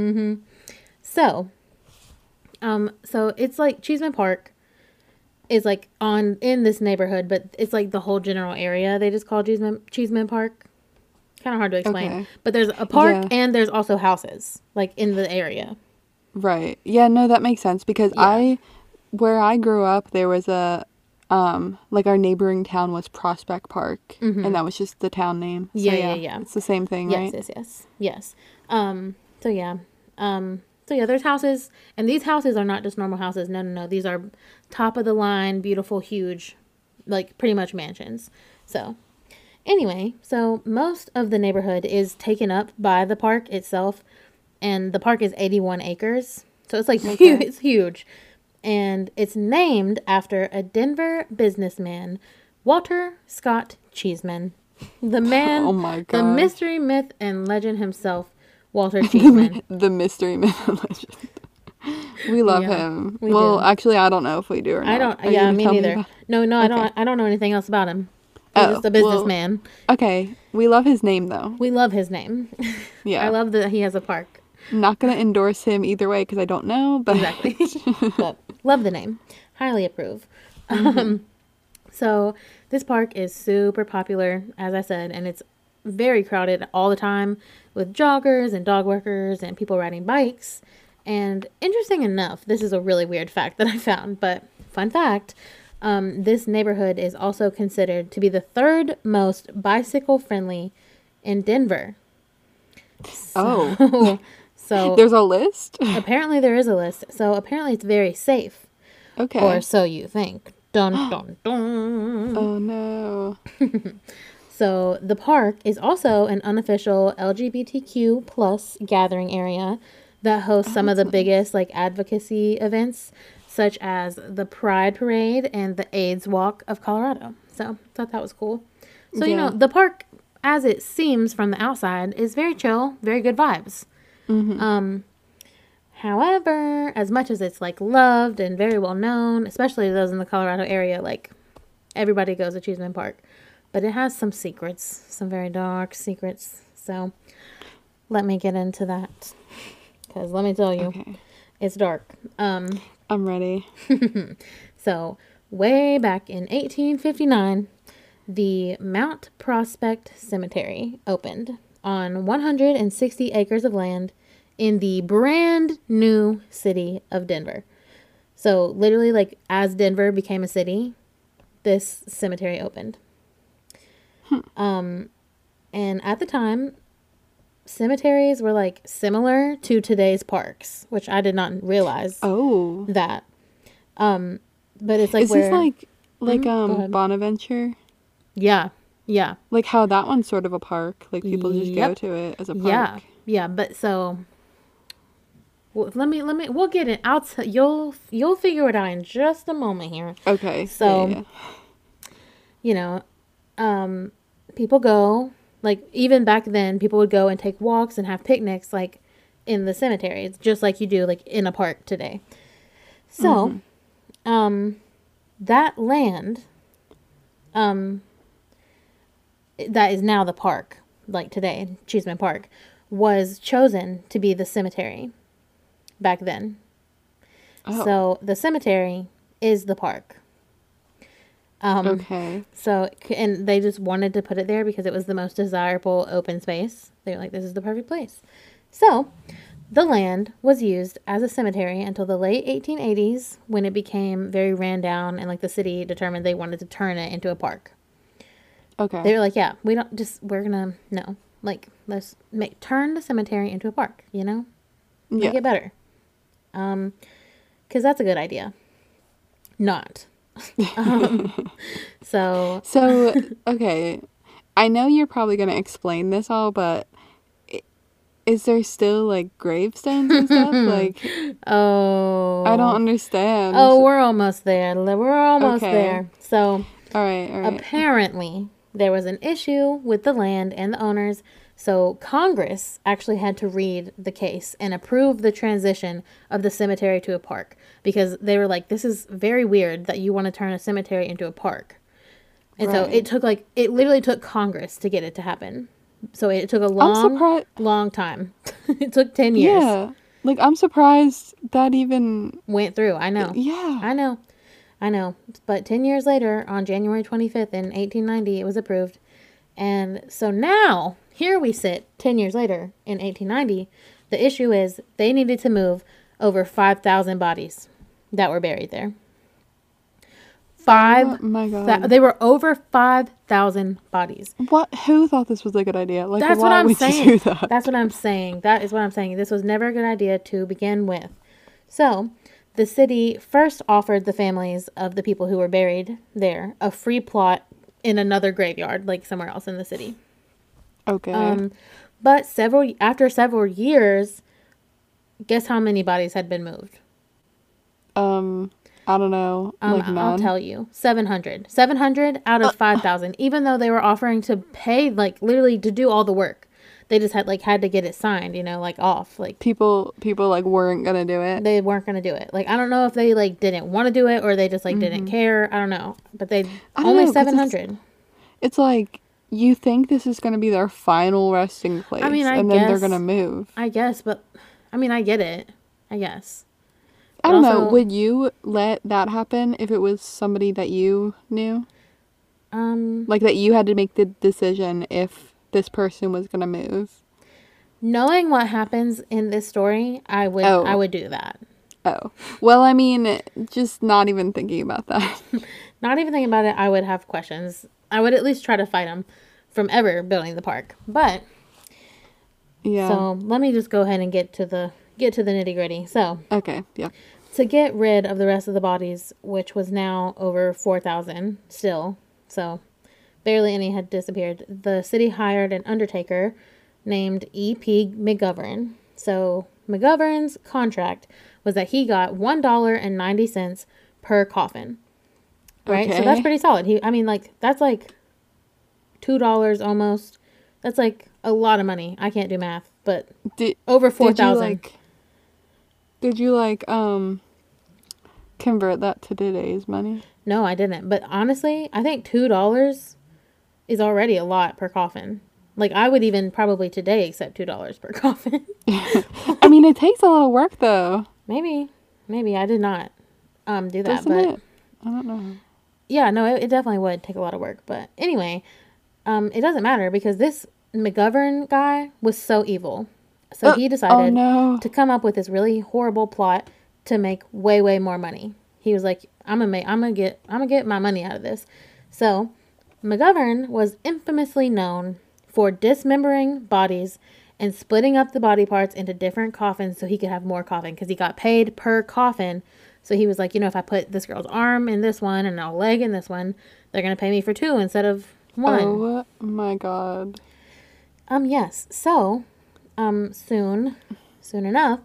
Speaker 1: So, um, so it's like Cheeseman Park is like on in this neighborhood, but it's like the whole general area. They just call Cheeseman Cheeseman Park. Kind of hard to explain,
Speaker 2: Okay.
Speaker 1: but there's a park
Speaker 2: Yeah.
Speaker 1: and there's also houses like in the area.
Speaker 2: Right. Yeah, no, that makes sense because
Speaker 1: Yeah.
Speaker 2: I, where I grew up, there was a, um, like our neighboring town was Prospect Park, and that was just the town name. So,
Speaker 1: Yeah, yeah, yeah.
Speaker 2: It's the same thing,
Speaker 1: Yes,
Speaker 2: right?
Speaker 1: yes, yes, yes. Um, so yeah, um, so yeah, there's houses, and these houses are not just normal houses. No, no, no. These are top of the line, beautiful, huge, like pretty much mansions. So. Anyway, so most of the neighborhood is taken up by the park itself, and the park is eighty-one acres. So it's like
Speaker 2: Okay.
Speaker 1: huge, it's huge. And it's named after a Denver businessman, Walter Scott Cheeseman. The man,
Speaker 2: Oh my
Speaker 1: the
Speaker 2: gosh.
Speaker 1: mystery myth and legend himself, Walter Cheeseman.
Speaker 2: The mystery man legend. We love
Speaker 1: Yeah,
Speaker 2: him.
Speaker 1: we
Speaker 2: well,
Speaker 1: do.
Speaker 2: actually, I don't know if we do or not.
Speaker 1: I don't,
Speaker 2: Are you
Speaker 1: yeah,
Speaker 2: gonna
Speaker 1: me
Speaker 2: tell
Speaker 1: neither.
Speaker 2: about-
Speaker 1: no, no, I
Speaker 2: Okay.
Speaker 1: don't, I don't know anything else about him. He's
Speaker 2: Oh,
Speaker 1: just a
Speaker 2: well-
Speaker 1: businessman.
Speaker 2: Okay, we love his name though.
Speaker 1: We love his name.
Speaker 2: Yeah.
Speaker 1: I love that he has a park.
Speaker 2: Not gonna endorse him either way because I don't know, but
Speaker 1: Exactly. But love the name. Highly approve.
Speaker 2: Mm-hmm.
Speaker 1: Um, so this park is super popular, as I said, and it's very crowded all the time with joggers and dog workers and people riding bikes. And interesting enough, this is a really weird fact that I found, but fun fact, um, this neighborhood is also considered to be the third most bicycle friendly in Denver.
Speaker 2: oh,
Speaker 1: So
Speaker 2: there's a list.
Speaker 1: apparently there is a list. So apparently it's very safe.
Speaker 2: Okay.
Speaker 1: Or so you think. Dun dun dun.
Speaker 2: Oh no.
Speaker 1: So the park is also an unofficial L G B T Q plus gathering area that hosts some of the biggest like advocacy events, such as the Pride Parade and the AIDS Walk of Colorado. So thought that was cool. So you know
Speaker 2: Yeah.
Speaker 1: the park, as it seems from the outside, is very chill, very good vibes. Um, however, as much as it's like loved and very well known, especially those in the Colorado area, like everybody goes to Cheeseman Park, but it has some secrets, some very dark secrets. So let me get into that, because let me tell you,
Speaker 2: Okay.
Speaker 1: it's dark. Um,
Speaker 2: I'm ready.
Speaker 1: so way back in eighteen fifty-nine, the Mount Prospect Cemetery opened on one hundred sixty acres of land in the brand new city of Denver. So literally, like, as Denver became a city, this cemetery opened. Um, and at the time, cemeteries were like similar to today's parks, which I did not realize
Speaker 2: Oh.
Speaker 1: that. Um, but it's like
Speaker 2: Is
Speaker 1: where,
Speaker 2: this like like
Speaker 1: Mhm, go
Speaker 2: um
Speaker 1: ahead.
Speaker 2: Bonaventure?
Speaker 1: yeah, yeah,
Speaker 2: Like how that one's sort of a park. Like people just go
Speaker 1: Yep.
Speaker 2: to it as a park.
Speaker 1: yeah, yeah. But so, well, let me let me we'll get it. I'll t- you'll you'll figure it out in just a moment here.
Speaker 2: Okay.
Speaker 1: So-
Speaker 2: yeah, yeah.
Speaker 1: You know, um, people go, like, even back then, people would go and take walks and have picnics, like, in the cemeteries, just like you do, like, in a park today. So, um, that land, um, that is now the park, like today, Cheeseman Park, was chosen to be the cemetery back then.
Speaker 2: Oh.
Speaker 1: So the cemetery is the park. Um,
Speaker 2: Okay.
Speaker 1: So, and they just wanted to put it there because it was the most desirable open space. They were like, this is the perfect place. So, the land was used as a cemetery until the late eighteen eighties when it became very ran down and like the city determined they wanted to turn it into a park.
Speaker 2: Okay.
Speaker 1: They were like, yeah, we don't just, we're gonna, no, like, let's make, turn the cemetery into a park, you know? Make
Speaker 2: yeah.
Speaker 1: it better. Um, because that's a good idea. Not. um, so
Speaker 2: So, okay. I know you're probably going to explain this all, but i- is there still like gravestones and stuff? Like,
Speaker 1: oh
Speaker 2: I don't understand.
Speaker 1: oh we're almost there. We're almost
Speaker 2: Okay.
Speaker 1: there. So
Speaker 2: All right, all right.
Speaker 1: apparently there was an issue with the land and the owners. So Congress actually had to read the case and approve the transition of the cemetery to a park because they were like, this is very weird that you want to turn a cemetery into a park. And so
Speaker 2: Right.
Speaker 1: it took like, it literally took Congress to get it to happen. So it took a
Speaker 2: I'm
Speaker 1: long,
Speaker 2: surprised.
Speaker 1: long time. It took ten years.
Speaker 2: Yeah. Like, I'm surprised that even.
Speaker 1: Went through. I know.
Speaker 2: Yeah.
Speaker 1: I know. I know. But ten years later, on January twenty-fifth in eighteen ninety, it was approved. And so now, here we sit ten years later in eighteen ninety. The issue is they needed to move over five thousand bodies that were buried there. Five.
Speaker 2: Oh my God.
Speaker 1: Th- they were over five thousand bodies.
Speaker 2: What? Who thought this was a good idea? Like,
Speaker 1: That's
Speaker 2: why
Speaker 1: what I'm
Speaker 2: would
Speaker 1: saying.
Speaker 2: you do that?
Speaker 1: That's what I'm saying. That is what I'm saying. This was never a good idea to begin with. So, the city first offered the families of the people who were buried there a free plot in another graveyard, like somewhere else in the city.
Speaker 2: Okay.
Speaker 1: Um, but several after several years, guess how many bodies had been moved?
Speaker 2: Um, I don't know.
Speaker 1: Um,
Speaker 2: Like, none.
Speaker 1: I'll tell you, seven hundred. seven hundred out of five thousand. Even though they were offering to pay, like literally to do all the work, they just had like had to get it signed, you know, like off, like.
Speaker 2: People, people like weren't gonna do it.
Speaker 1: They weren't going to do it. Like, I don't know if they, like, didn't want to do it or they just, like,
Speaker 2: Mm-hmm.
Speaker 1: didn't care. I don't know. But they,
Speaker 2: I don't
Speaker 1: only
Speaker 2: know, 'cause it's-
Speaker 1: seven hundred.
Speaker 2: It's like you think this is gonna be their final resting place,
Speaker 1: I mean, I
Speaker 2: and then they're
Speaker 1: guess-
Speaker 2: gonna move.
Speaker 1: I guess, but, I mean, I get it. I guess.
Speaker 2: I
Speaker 1: But
Speaker 2: don't know.
Speaker 1: also-
Speaker 2: Would you let that happen if it was somebody that you knew?
Speaker 1: Um,
Speaker 2: Like that you had to make the decision if this person was gonna move?
Speaker 1: knowing what happens in this story, I would,
Speaker 2: Oh.
Speaker 1: I would do that.
Speaker 2: Oh. Well, I mean, just not even thinking about that.
Speaker 1: Not even thinking about it, I would have questions. I would at least try to fight them from ever building the park. But,
Speaker 2: Yeah.
Speaker 1: so, let me just go ahead and get to the, get to the nitty gritty. So,
Speaker 2: Okay. Yeah.
Speaker 1: to get rid of the rest of the bodies, which was now over four thousand still, so barely any had disappeared, the city hired an undertaker named E P McGovern. So McGovern's contract was that he got one dollar and ninety cents per coffin. Right? So that's
Speaker 2: Okay.
Speaker 1: pretty solid. He I mean like that's like two dollars almost. That's like a lot of money. I can't do math, but
Speaker 2: Did
Speaker 1: over four
Speaker 2: did you
Speaker 1: thousand.
Speaker 2: like? Did you like um convert that to today's money?
Speaker 1: No, I didn't. But honestly, I think two dollars is already a lot per coffin. Like, I would even probably today accept two dollars per coffin.
Speaker 2: I mean, it takes a lot of work though,
Speaker 1: Maybe. Maybe. I did not um, do that.
Speaker 2: doesn't
Speaker 1: but
Speaker 2: it? I don't know.
Speaker 1: yeah, no, it, it definitely would take a lot of work. But anyway, um, it doesn't matter because this McGovern guy was so evil. So
Speaker 2: Uh,
Speaker 1: he
Speaker 2: Oh
Speaker 1: decided
Speaker 2: no.
Speaker 1: to come up with this really horrible plot to make way, way more money. He was like, I'm gonna make, I'm gonna get, I'm gonna get my money out of this. So McGovern was infamously known for dismembering bodies and splitting up the body parts into different coffins so he could have more coffin because he got paid per coffin. So he was like, you know, if I put this girl's arm in this one and a leg in this one, they're gonna pay me for two instead of one.
Speaker 2: Oh my god.
Speaker 1: Um, yes. So, um, soon, soon enough,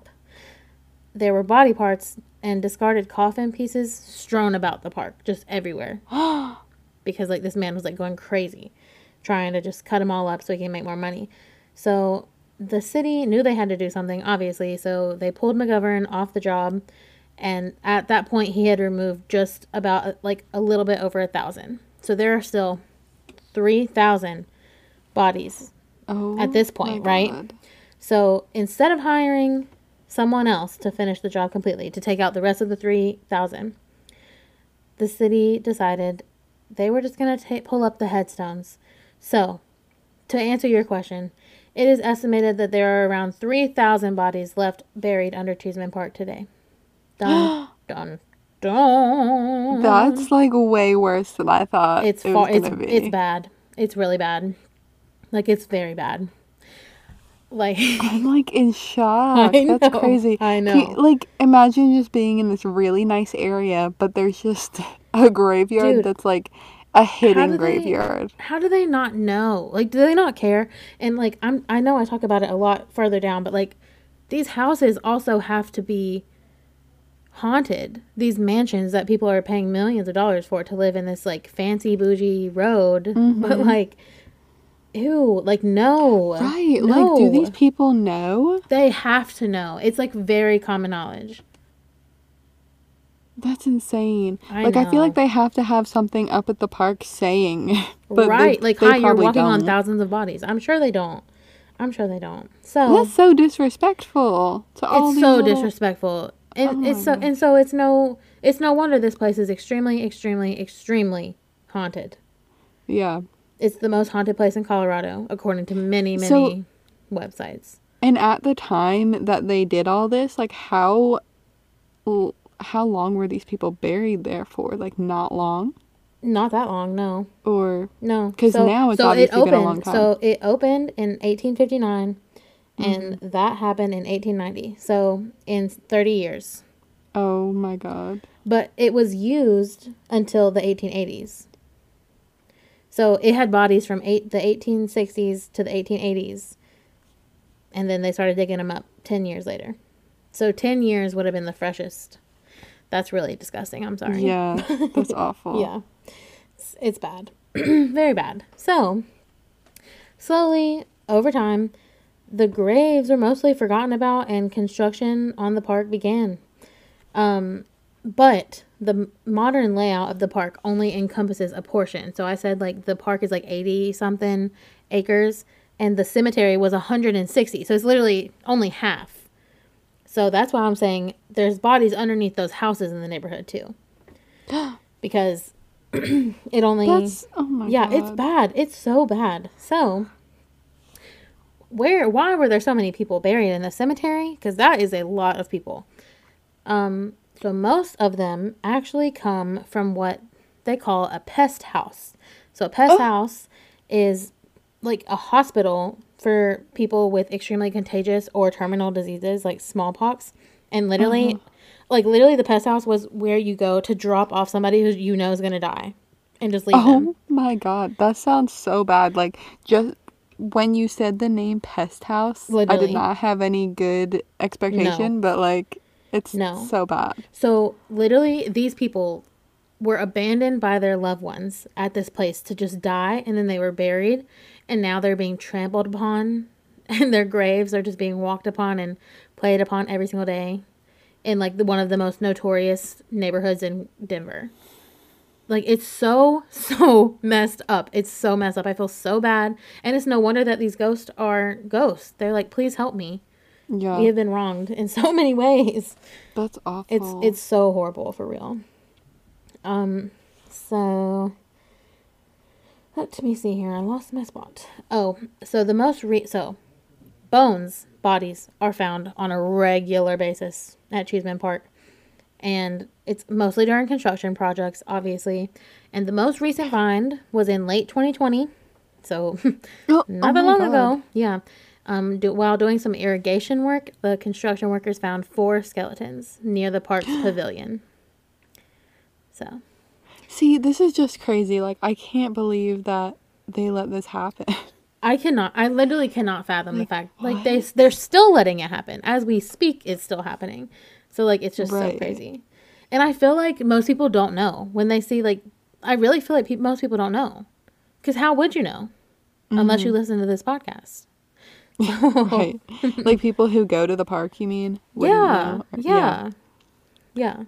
Speaker 1: there were body parts and discarded coffin pieces strewn about the park, just everywhere. Because, like, this man was, like, going crazy, trying to just cut them all up so he can make more money. So, the city knew they had to do something, obviously, so they pulled McGovern off the job, and at that point, he had removed just about, like, a little bit over a thousand. So there are still three thousand bodies
Speaker 2: Oh,
Speaker 1: at this
Speaker 2: my
Speaker 1: point, right?
Speaker 2: God.
Speaker 1: So instead of hiring someone else to finish the job completely, to take out the rest of the three thousand, the city decided they were just going to pull up the headstones. So, to answer your question, it is estimated that there are around three thousand bodies left buried under Cheeseman Park today. Dun, dun, dun.
Speaker 2: That's like way worse than I thought
Speaker 1: It's
Speaker 2: it
Speaker 1: far,
Speaker 2: was
Speaker 1: it's
Speaker 2: gonna be.
Speaker 1: it's bad. It's really bad. Like, it's very bad. Like,
Speaker 2: I'm like in shock.
Speaker 1: I
Speaker 2: That's
Speaker 1: know,
Speaker 2: crazy.
Speaker 1: I
Speaker 2: Can
Speaker 1: know.
Speaker 2: you- like, imagine just being in this really nice area, but there's just a graveyard
Speaker 1: Dude,
Speaker 2: that's like a
Speaker 1: how
Speaker 2: hidden
Speaker 1: do they
Speaker 2: graveyard.
Speaker 1: how do they not know? Like, do they not care? And like, I'm I know I talk about it a lot further down, but like, these houses also have to be haunted. These mansions that people are paying millions of dollars for to live in this like fancy bougie road,
Speaker 2: Mm-hmm.
Speaker 1: but like, ew, like no,
Speaker 2: Right.
Speaker 1: no.
Speaker 2: Like, do these people know?
Speaker 1: They have to know. It's like very common knowledge.
Speaker 2: That's insane.
Speaker 1: I
Speaker 2: like, I feel
Speaker 1: know.
Speaker 2: like they have to have something up at the park saying, but
Speaker 1: Right,
Speaker 2: they,
Speaker 1: like
Speaker 2: they
Speaker 1: hi, you're
Speaker 2: probably
Speaker 1: walking on
Speaker 2: don't.
Speaker 1: thousands of bodies. I'm sure they don't. I'm sure they don't. So
Speaker 2: That's so disrespectful to all
Speaker 1: it's
Speaker 2: these
Speaker 1: so
Speaker 2: little...
Speaker 1: disrespectful, and
Speaker 2: Oh
Speaker 1: it's
Speaker 2: my
Speaker 1: so
Speaker 2: God.
Speaker 1: and so it's no it's no wonder this place is extremely, extremely, extremely haunted.
Speaker 2: Yeah.
Speaker 1: It's the most haunted place in Colorado, according to many, many
Speaker 2: So-
Speaker 1: websites.
Speaker 2: And at the time that they did all this, like, how l- how long were these people buried there for? Like, not long?
Speaker 1: Not that long, no,
Speaker 2: Or...
Speaker 1: no.
Speaker 2: 'Cause now it's obviously been a long time.
Speaker 1: So it opened in eighteen fifty-nine,
Speaker 2: Mm-hmm.
Speaker 1: and that happened in eighteen ninety. So in thirty years.
Speaker 2: Oh my God.
Speaker 1: But it was used until the eighteen eighties. So it had bodies from eight, the eighteen sixties to the eighteen eighties. And then they started digging them up ten years later. So ten years would have been the freshest. That's really disgusting. I'm sorry.
Speaker 2: Yeah, that's awful.
Speaker 1: Yeah. It's, it's bad. Very bad. So, slowly, over time, the graves were mostly forgotten about and construction on the park began. Um, but the m- modern layout of the park only encompasses a portion. So I said like the park is like eighty something acres and the cemetery was one hundred sixty. So it's literally only half. So that's why I'm saying there's bodies underneath those houses in the neighborhood too. Because it only
Speaker 2: That's... Oh my
Speaker 1: yeah,
Speaker 2: God.
Speaker 1: it's bad. It's so bad. So, where, why were there so many people buried in the cemetery? Because that is a lot of people. Um, so most of them actually come from what they call a pest house. So a pest
Speaker 2: Oh.
Speaker 1: house is like a hospital for people with extremely contagious or terminal diseases like smallpox. And literally,
Speaker 2: Uh-huh.
Speaker 1: like literally the pest house was where you go to drop off somebody who you know is going to die and just leave them.
Speaker 2: Oh my God. That sounds so bad. Like, just... When you said the name Pest House, I
Speaker 1: Literally.
Speaker 2: did not have any good expectation, but like, it's
Speaker 1: No.
Speaker 2: so bad.
Speaker 1: So literally these people were abandoned by their loved ones at this place to just die, and then they were buried, and now they're being trampled upon and their graves are just being walked upon and played upon every single day in like the, one of the most notorious neighborhoods in Denver. Like, it's so, so messed up. It's so messed up. I feel so bad. And it's no wonder that these ghosts are ghosts. They're like, please help me.
Speaker 2: Yeah,
Speaker 1: We have been wronged in so many ways.
Speaker 2: that's awful.
Speaker 1: It's it's so horrible, for real. Um, so let me see here. I lost my spot. Oh, so the most re- so bones, bodies are found on a regular basis at Cheeseman Park. And it's mostly during construction projects, obviously. And the most recent find was in late twenty twenty. So
Speaker 2: Oh,
Speaker 1: not
Speaker 2: oh
Speaker 1: that
Speaker 2: my
Speaker 1: long
Speaker 2: God.
Speaker 1: ago. Yeah. Um, do, while doing some irrigation work, the construction workers found four skeletons near the park's pavilion. So,
Speaker 2: See, this is just crazy. Like, I can't believe that they let this happen.
Speaker 1: I cannot, I literally cannot fathom the fact, like, they,
Speaker 2: what?
Speaker 1: they're still letting it happen. As we speak, it's still happening. So, like, it's just so
Speaker 2: Right.
Speaker 1: crazy. And I feel like most people don't know when they see, like, I really feel like pe- most people don't know. Because how would you know? Unless you listen to this podcast.
Speaker 2: Right. Like, people who go to the park, you mean? wouldn't
Speaker 1: Yeah,
Speaker 2: know, or-
Speaker 1: yeah, yeah.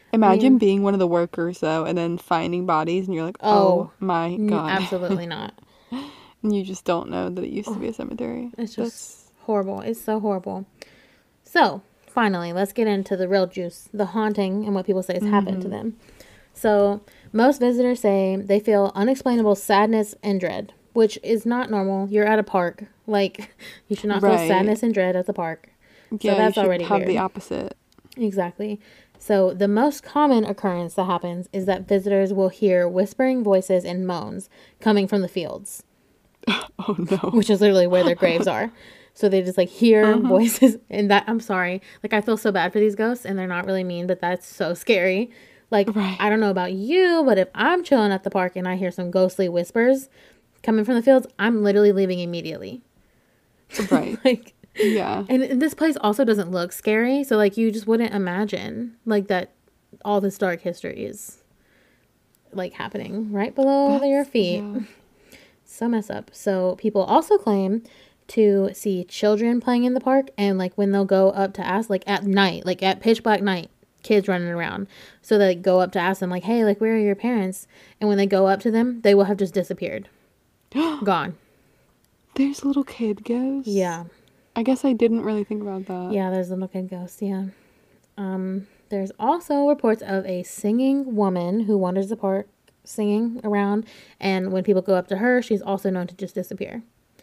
Speaker 2: Imagine
Speaker 1: mean-
Speaker 2: being one of the workers though, and then finding bodies, and you're like,
Speaker 1: Oh,
Speaker 2: oh, my
Speaker 1: N-
Speaker 2: god,
Speaker 1: absolutely not.
Speaker 2: and you just don't know that it used to be a cemetery.
Speaker 1: It's just
Speaker 2: That's
Speaker 1: horrible. It's so horrible. So, finally, let's get into the real juice, the haunting and what people say has happened to them. So, most visitors say they feel unexplainable sadness and dread, which is not normal. You're at a park. Like, you should not feel
Speaker 2: Right.
Speaker 1: sadness and dread at the park.
Speaker 2: yeah.
Speaker 1: that's
Speaker 2: you should
Speaker 1: already
Speaker 2: have
Speaker 1: weird.
Speaker 2: the opposite.
Speaker 1: Exactly. So, the most common occurrence that happens is that visitors will hear whispering voices and moans coming from the fields,
Speaker 2: Oh no.
Speaker 1: which is literally where their graves are. So they just like hear voices, and that I'm sorry, like I feel so bad for these ghosts, and they're not really mean, but that's so scary. Like
Speaker 2: Right.
Speaker 1: I don't know about you, but if I'm chilling at the park and I hear some ghostly whispers coming from the fields, I'm literally leaving immediately.
Speaker 2: Right.
Speaker 1: Like,
Speaker 2: Yeah.
Speaker 1: and, and this place also doesn't look scary, so like you just wouldn't imagine like that all this dark history is like happening right below your feet.
Speaker 2: Yeah.
Speaker 1: So mess up. So people also claim to see children playing in the park, and like when they'll go up to ask, like at night, like at pitch black night, kids running around. So they go up to ask them like, hey, like where are your parents? And when they go up to them, they will have just disappeared. Gone.
Speaker 2: There's little kid ghosts.
Speaker 1: Yeah.
Speaker 2: I guess I didn't really think about that.
Speaker 1: Yeah, there's little kid ghosts, yeah. Um, there's also reports of a singing woman who wanders the park singing around, and when people go up to her, she's also known to just disappear.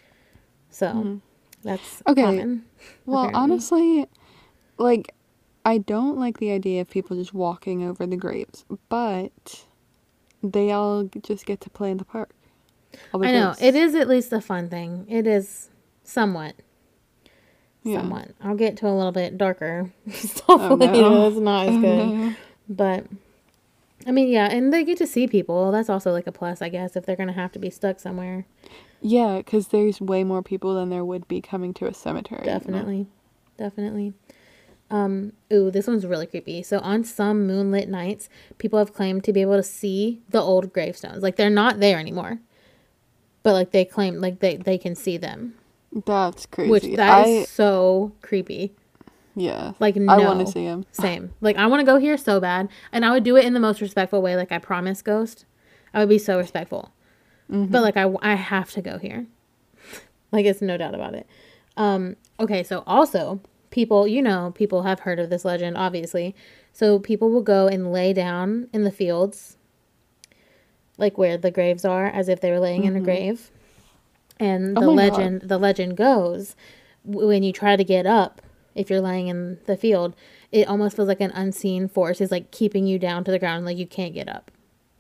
Speaker 1: So that's
Speaker 2: Okay.
Speaker 1: common.
Speaker 2: Well,
Speaker 1: apparently.
Speaker 2: honestly, like, I don't like the idea of people just walking over the graves, but they all just get to play in the park. All the
Speaker 1: I know
Speaker 2: ghosts.
Speaker 1: it is at least a fun thing. It is somewhat,
Speaker 2: Yeah.
Speaker 1: somewhat. I'll get to a little bit darker stuff
Speaker 2: Oh,
Speaker 1: later.
Speaker 2: no.
Speaker 1: That's not as
Speaker 2: Oh,
Speaker 1: good,
Speaker 2: no.
Speaker 1: but I mean, yeah, and they get to see people. That's also like a plus, I guess, if they're gonna have to be stuck somewhere.
Speaker 2: Yeah, because there's way more people than there would be coming to a cemetery. you know?
Speaker 1: Definitely, definitely. Um, ooh, this one's really creepy. So on some moonlit nights, people have claimed to be able to see the old gravestones. Like they're not there anymore, but like they claim like they they can see them,
Speaker 2: That's crazy.
Speaker 1: which that is
Speaker 2: I,
Speaker 1: so creepy.
Speaker 2: yeah.
Speaker 1: Like no,
Speaker 2: I want to see him.
Speaker 1: Same. Like I want to go here so bad, and I would do it in the most respectful way. Like I promise, Ghost, I would be so respectful. But like I I have to go here. Like it's no doubt about it. Um. Okay. So also people, you know, people have heard of this legend, obviously. So people will go and lay down in the fields, like where the graves are, as if they were laying in a grave. And
Speaker 2: Oh
Speaker 1: the
Speaker 2: my
Speaker 1: legend, the legend goes, w- when you try to get up, if you're laying in the field, it almost feels like an unseen force is like keeping you down to the ground, like you can't get up.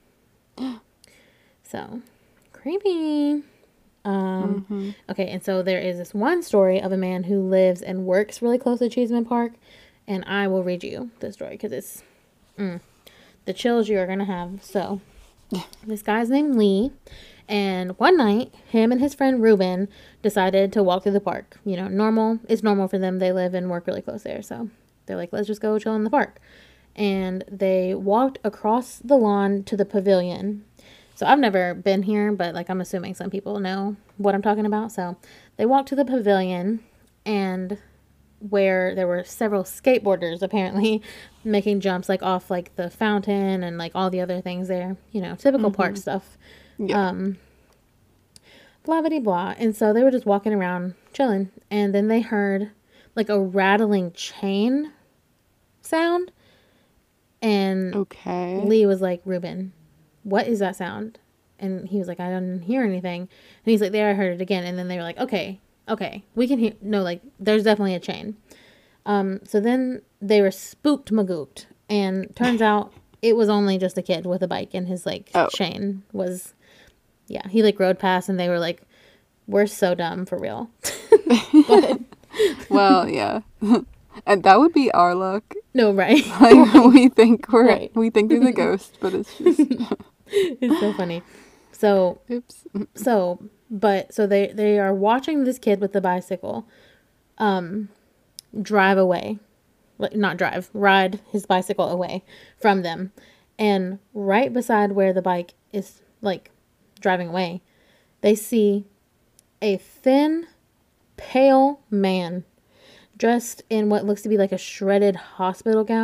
Speaker 1: So creepy. Um,
Speaker 2: Mm-hmm.
Speaker 1: Okay, and so there is this one story of a man who lives and works really close to Cheeseman Park, and I will read you the story because it's mm, the chills you are gonna have. So, this guy's named Lee, and one night, him and his friend Ruben decided to walk through the park. You know, normal. It's normal for them. They live and work really close there, so they're like, let's just go chill in the park. And they walked across the lawn to the pavilion. So I've never been here, but like I'm assuming some people know what I'm talking about. So they walked to the pavilion, and where there were several skateboarders apparently making jumps like off like the fountain and like all the other things there, you know, typical park stuff.
Speaker 2: Yeah.
Speaker 1: Um blah blah blah. And so they were just walking around chilling, and then they heard like a rattling chain sound, and
Speaker 2: Okay.
Speaker 1: Lee was like, Ruben, what is that sound? And he was like, I don't hear anything. And he's like, there, I heard it again. And then they were like, okay, okay, we can hear. No, like, there's definitely a chain. Um, so then they were spooked magooked. And turns out it was only just a kid with a bike, and his, like,
Speaker 2: Oh.
Speaker 1: chain was, yeah, he, like, rode past, and they were like, we're so dumb, for real. But,
Speaker 2: Well, yeah. And that would be our luck.
Speaker 1: no, right.
Speaker 2: Like we think we're
Speaker 1: Right.
Speaker 2: we think there's a ghost, but it's just
Speaker 1: It's so funny. So,
Speaker 2: oops.
Speaker 1: So, but so they they are watching this kid with the bicycle, um, drive away, like not drive, ride his bicycle away from them, and right beside where the bike is like driving away, they see a thin, pale man dressed in what looks to be like a shredded hospital gown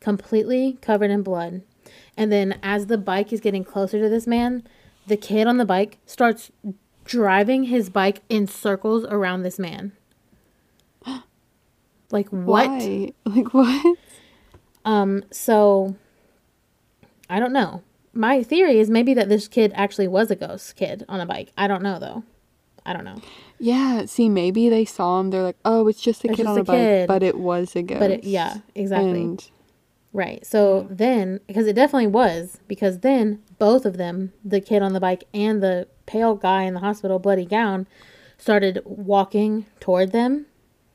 Speaker 1: completely covered in blood. And then as the bike is getting closer to this man, the kid on the bike starts driving his bike in circles around this man. Like, what?
Speaker 2: Why? Like, what?
Speaker 1: Um, so, I don't know. My theory is maybe that this kid actually was a ghost kid on a bike. I don't know, though. I don't know.
Speaker 2: Yeah, see, maybe they saw him. They're like, oh, it's just a
Speaker 1: It's
Speaker 2: kid
Speaker 1: just
Speaker 2: on
Speaker 1: a
Speaker 2: a bike,
Speaker 1: kid.
Speaker 2: but it was a ghost.
Speaker 1: But, it, yeah, exactly.
Speaker 2: And
Speaker 1: Right. So then, because it definitely was, because then both of them, the kid on the bike and the pale guy in the hospital, bloody gown, started walking toward them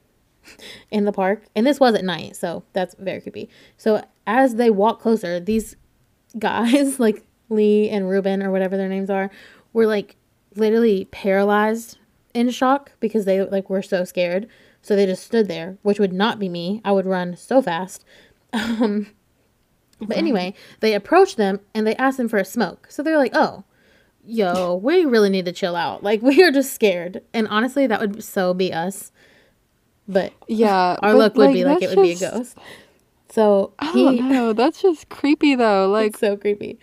Speaker 1: in the park. And this was at night, so that's very creepy. So as they walk closer, these guys, like Lee and Ruben or whatever their names are, were like literally paralyzed in shock because they like were so scared. So they just stood there, which would not be me. I would run so fast. Um, but anyway, they approached them and they asked them for a smoke. So they're like, oh, yo, we really need to chill out. Like, we are just scared. And honestly, that would so be us. But
Speaker 2: yeah,
Speaker 1: our
Speaker 2: but,
Speaker 1: luck would
Speaker 2: like,
Speaker 1: be like it
Speaker 2: that's
Speaker 1: would be a
Speaker 2: just-
Speaker 1: ghost. So
Speaker 2: I
Speaker 1: he,
Speaker 2: don't know. That's just creepy, though. Like,
Speaker 1: it's so creepy.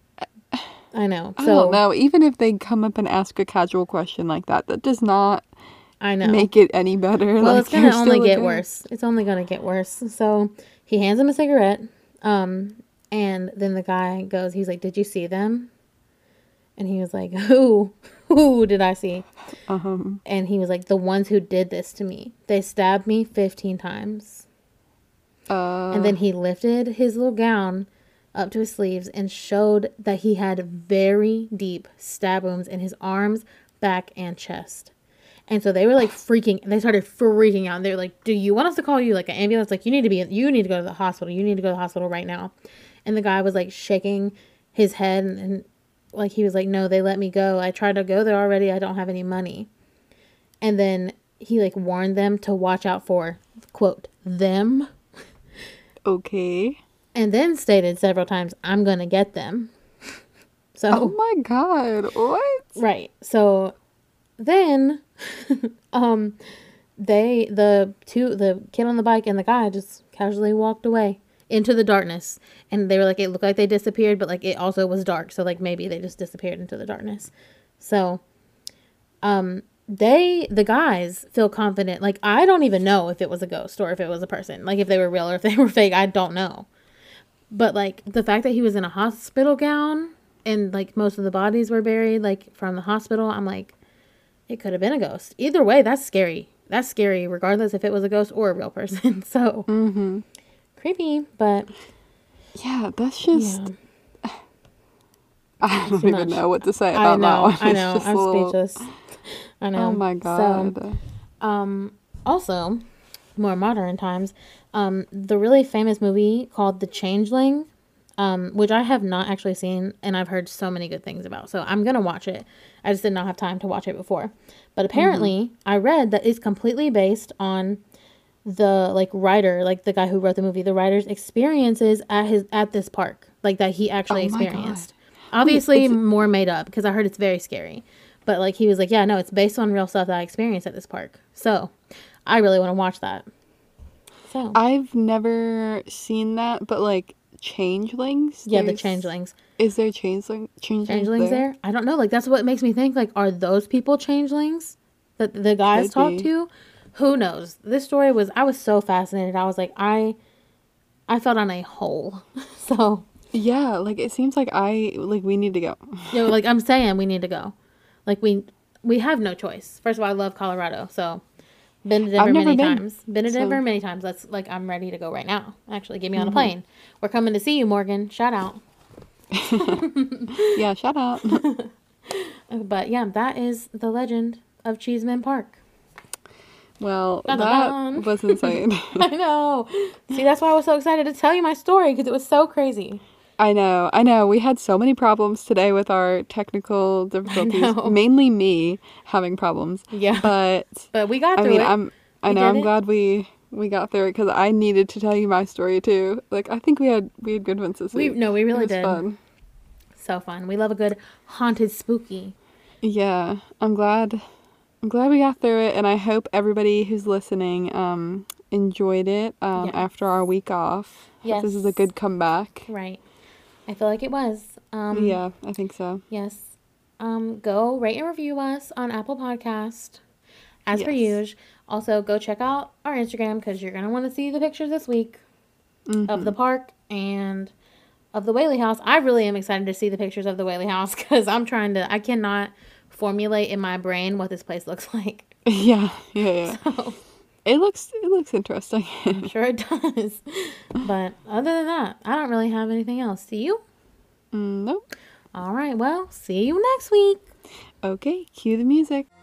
Speaker 1: I know.
Speaker 2: I
Speaker 1: So
Speaker 2: don't know. Even if they come up and ask a casual question like that, that does not
Speaker 1: I know.
Speaker 2: make it any better.
Speaker 1: Well,
Speaker 2: like,
Speaker 1: it's gonna
Speaker 2: you're
Speaker 1: only
Speaker 2: still a
Speaker 1: get
Speaker 2: ghost.
Speaker 1: worse. It's only gonna get worse. So he hands him a cigarette, um, and then the guy goes, he's like, "Did you see them?" And he was like, "Who? Who did I see?"
Speaker 2: Um,
Speaker 1: And he was like, "The ones who did this to me. They stabbed me fifteen times."
Speaker 2: uh,
Speaker 1: And then he lifted his little gown up to his sleeves and showed that he had very deep stab wounds in his arms, back, and chest. And so they were like freaking, they started freaking out. They were like, "Do you want us to call you like an ambulance? Like, you need to be, you need to go to the hospital. You need to go to the hospital right now." And the guy was like shaking his head and, and like, he was like, "No, they let me go. I tried to go there already. I don't have any money." And then he like warned them to watch out for, quote, them.
Speaker 2: okay.
Speaker 1: And then stated several times, "I'm going to get them." So,
Speaker 2: Oh my god. What?
Speaker 1: right. So then, um, they, the two, the kid on the bike and the guy just casually walked away into the darkness. And they were like, it looked like they disappeared, but like it also was dark. So like maybe they just disappeared into the darkness. So, um, they, the guys feel confident. Like, I don't even know if it was a ghost or if it was a person. Like, if they were real or if they were fake, I don't know. But, like, the fact that he was in a hospital gown and, like, most of the bodies were buried, like, from the hospital, I'm like, it could have been a ghost. Either way, that's scary. That's scary, regardless if it was a ghost or a real person. So,
Speaker 2: Mm-hmm.
Speaker 1: creepy, but,
Speaker 2: Yeah, that's just.
Speaker 1: yeah.
Speaker 2: I don't
Speaker 1: too
Speaker 2: even
Speaker 1: much.
Speaker 2: know what to say
Speaker 1: I
Speaker 2: about
Speaker 1: know,
Speaker 2: that one.
Speaker 1: I
Speaker 2: It's
Speaker 1: know,
Speaker 2: just
Speaker 1: I'm
Speaker 2: a little-
Speaker 1: speechless. I know.
Speaker 2: Oh my god.
Speaker 1: So, um, also, more modern times, um, the really famous movie called The Changeling, um, which I have not actually seen, and I've heard so many good things about. So I'm gonna watch it. I just did not have time to watch it before. But apparently, I read that it's completely based on the like writer, like the guy who wrote the movie, the writer's experiences at his at this park, like that he actually
Speaker 2: Oh my God.
Speaker 1: experienced. Obviously,
Speaker 2: it's-
Speaker 1: more made up because I heard it's very scary. But like he was like, yeah, no, it's based on real stuff that I experienced at this park. So I really want to watch that. So
Speaker 2: I've never seen that, but like changelings.
Speaker 1: yeah, the
Speaker 2: There's-
Speaker 1: changelings.
Speaker 2: Is there changeling changelings,
Speaker 1: Changelings there? I don't know. Like that's what makes me think. Like, are those people changelings that the guys
Speaker 2: Could
Speaker 1: talk
Speaker 2: be.
Speaker 1: to? Who knows? This story was. I was so fascinated. I was like, I, I felt on a hole. So
Speaker 2: Yeah, like it seems like I like we need to go.
Speaker 1: you know, like I'm saying, we need to go. Like we we have no choice. First of all, I love Colorado, so been to Denver
Speaker 2: I've never
Speaker 1: many
Speaker 2: been,
Speaker 1: times. Been to
Speaker 2: so-
Speaker 1: Denver many times. Let's like I'm ready to go right now. Actually, get me on a
Speaker 2: Mm-hmm.
Speaker 1: plane. We're coming to see you, Morgan. Shout out.
Speaker 2: Yeah, shout out.
Speaker 1: But yeah, that is the legend of Cheeseman Park.
Speaker 2: Well,
Speaker 1: Dun-dun-dun.
Speaker 2: that was insane.
Speaker 1: I know. See, that's why I was so excited to tell you my story because it was so crazy.
Speaker 2: I know, I know. We had so many problems today with our technical difficulties.
Speaker 1: know.
Speaker 2: Mainly me having problems.
Speaker 1: Yeah.
Speaker 2: But
Speaker 1: But we got
Speaker 2: I
Speaker 1: through
Speaker 2: mean,
Speaker 1: it.
Speaker 2: I'm I
Speaker 1: We
Speaker 2: know
Speaker 1: did
Speaker 2: I'm
Speaker 1: it.
Speaker 2: glad we we got through it because I needed to tell you my story too. Like I think we had we had good ones this
Speaker 1: we
Speaker 2: week.
Speaker 1: no, we
Speaker 2: It
Speaker 1: really
Speaker 2: was
Speaker 1: did.
Speaker 2: fun.
Speaker 1: So fun. We love a good haunted spooky.
Speaker 2: Yeah, I'm glad. I'm glad we got through it, and I hope everybody who's listening um enjoyed it um
Speaker 1: Yeah.
Speaker 2: after our week off.
Speaker 1: Yes.
Speaker 2: This is a good comeback.
Speaker 1: Right. I feel like it was. Um,
Speaker 2: yeah, I think so.
Speaker 1: Yes. Um, go rate and review us on Apple Podcast, as
Speaker 2: Yes.
Speaker 1: per usual. Also, go check out our Instagram because you're going to want to see the pictures this week
Speaker 2: Mm-hmm.
Speaker 1: of the park and of the Whaley House. I really am excited to see the pictures of the Whaley House because I'm trying to, I cannot formulate in my brain what this place looks like.
Speaker 2: Yeah, yeah, yeah.
Speaker 1: So,
Speaker 2: it looks it looks interesting.
Speaker 1: I'm sure it does. But other than that, I don't really have anything else. See you?
Speaker 2: Mm, nope.
Speaker 1: All right. Well, see you next week.
Speaker 2: Okay, cue the music.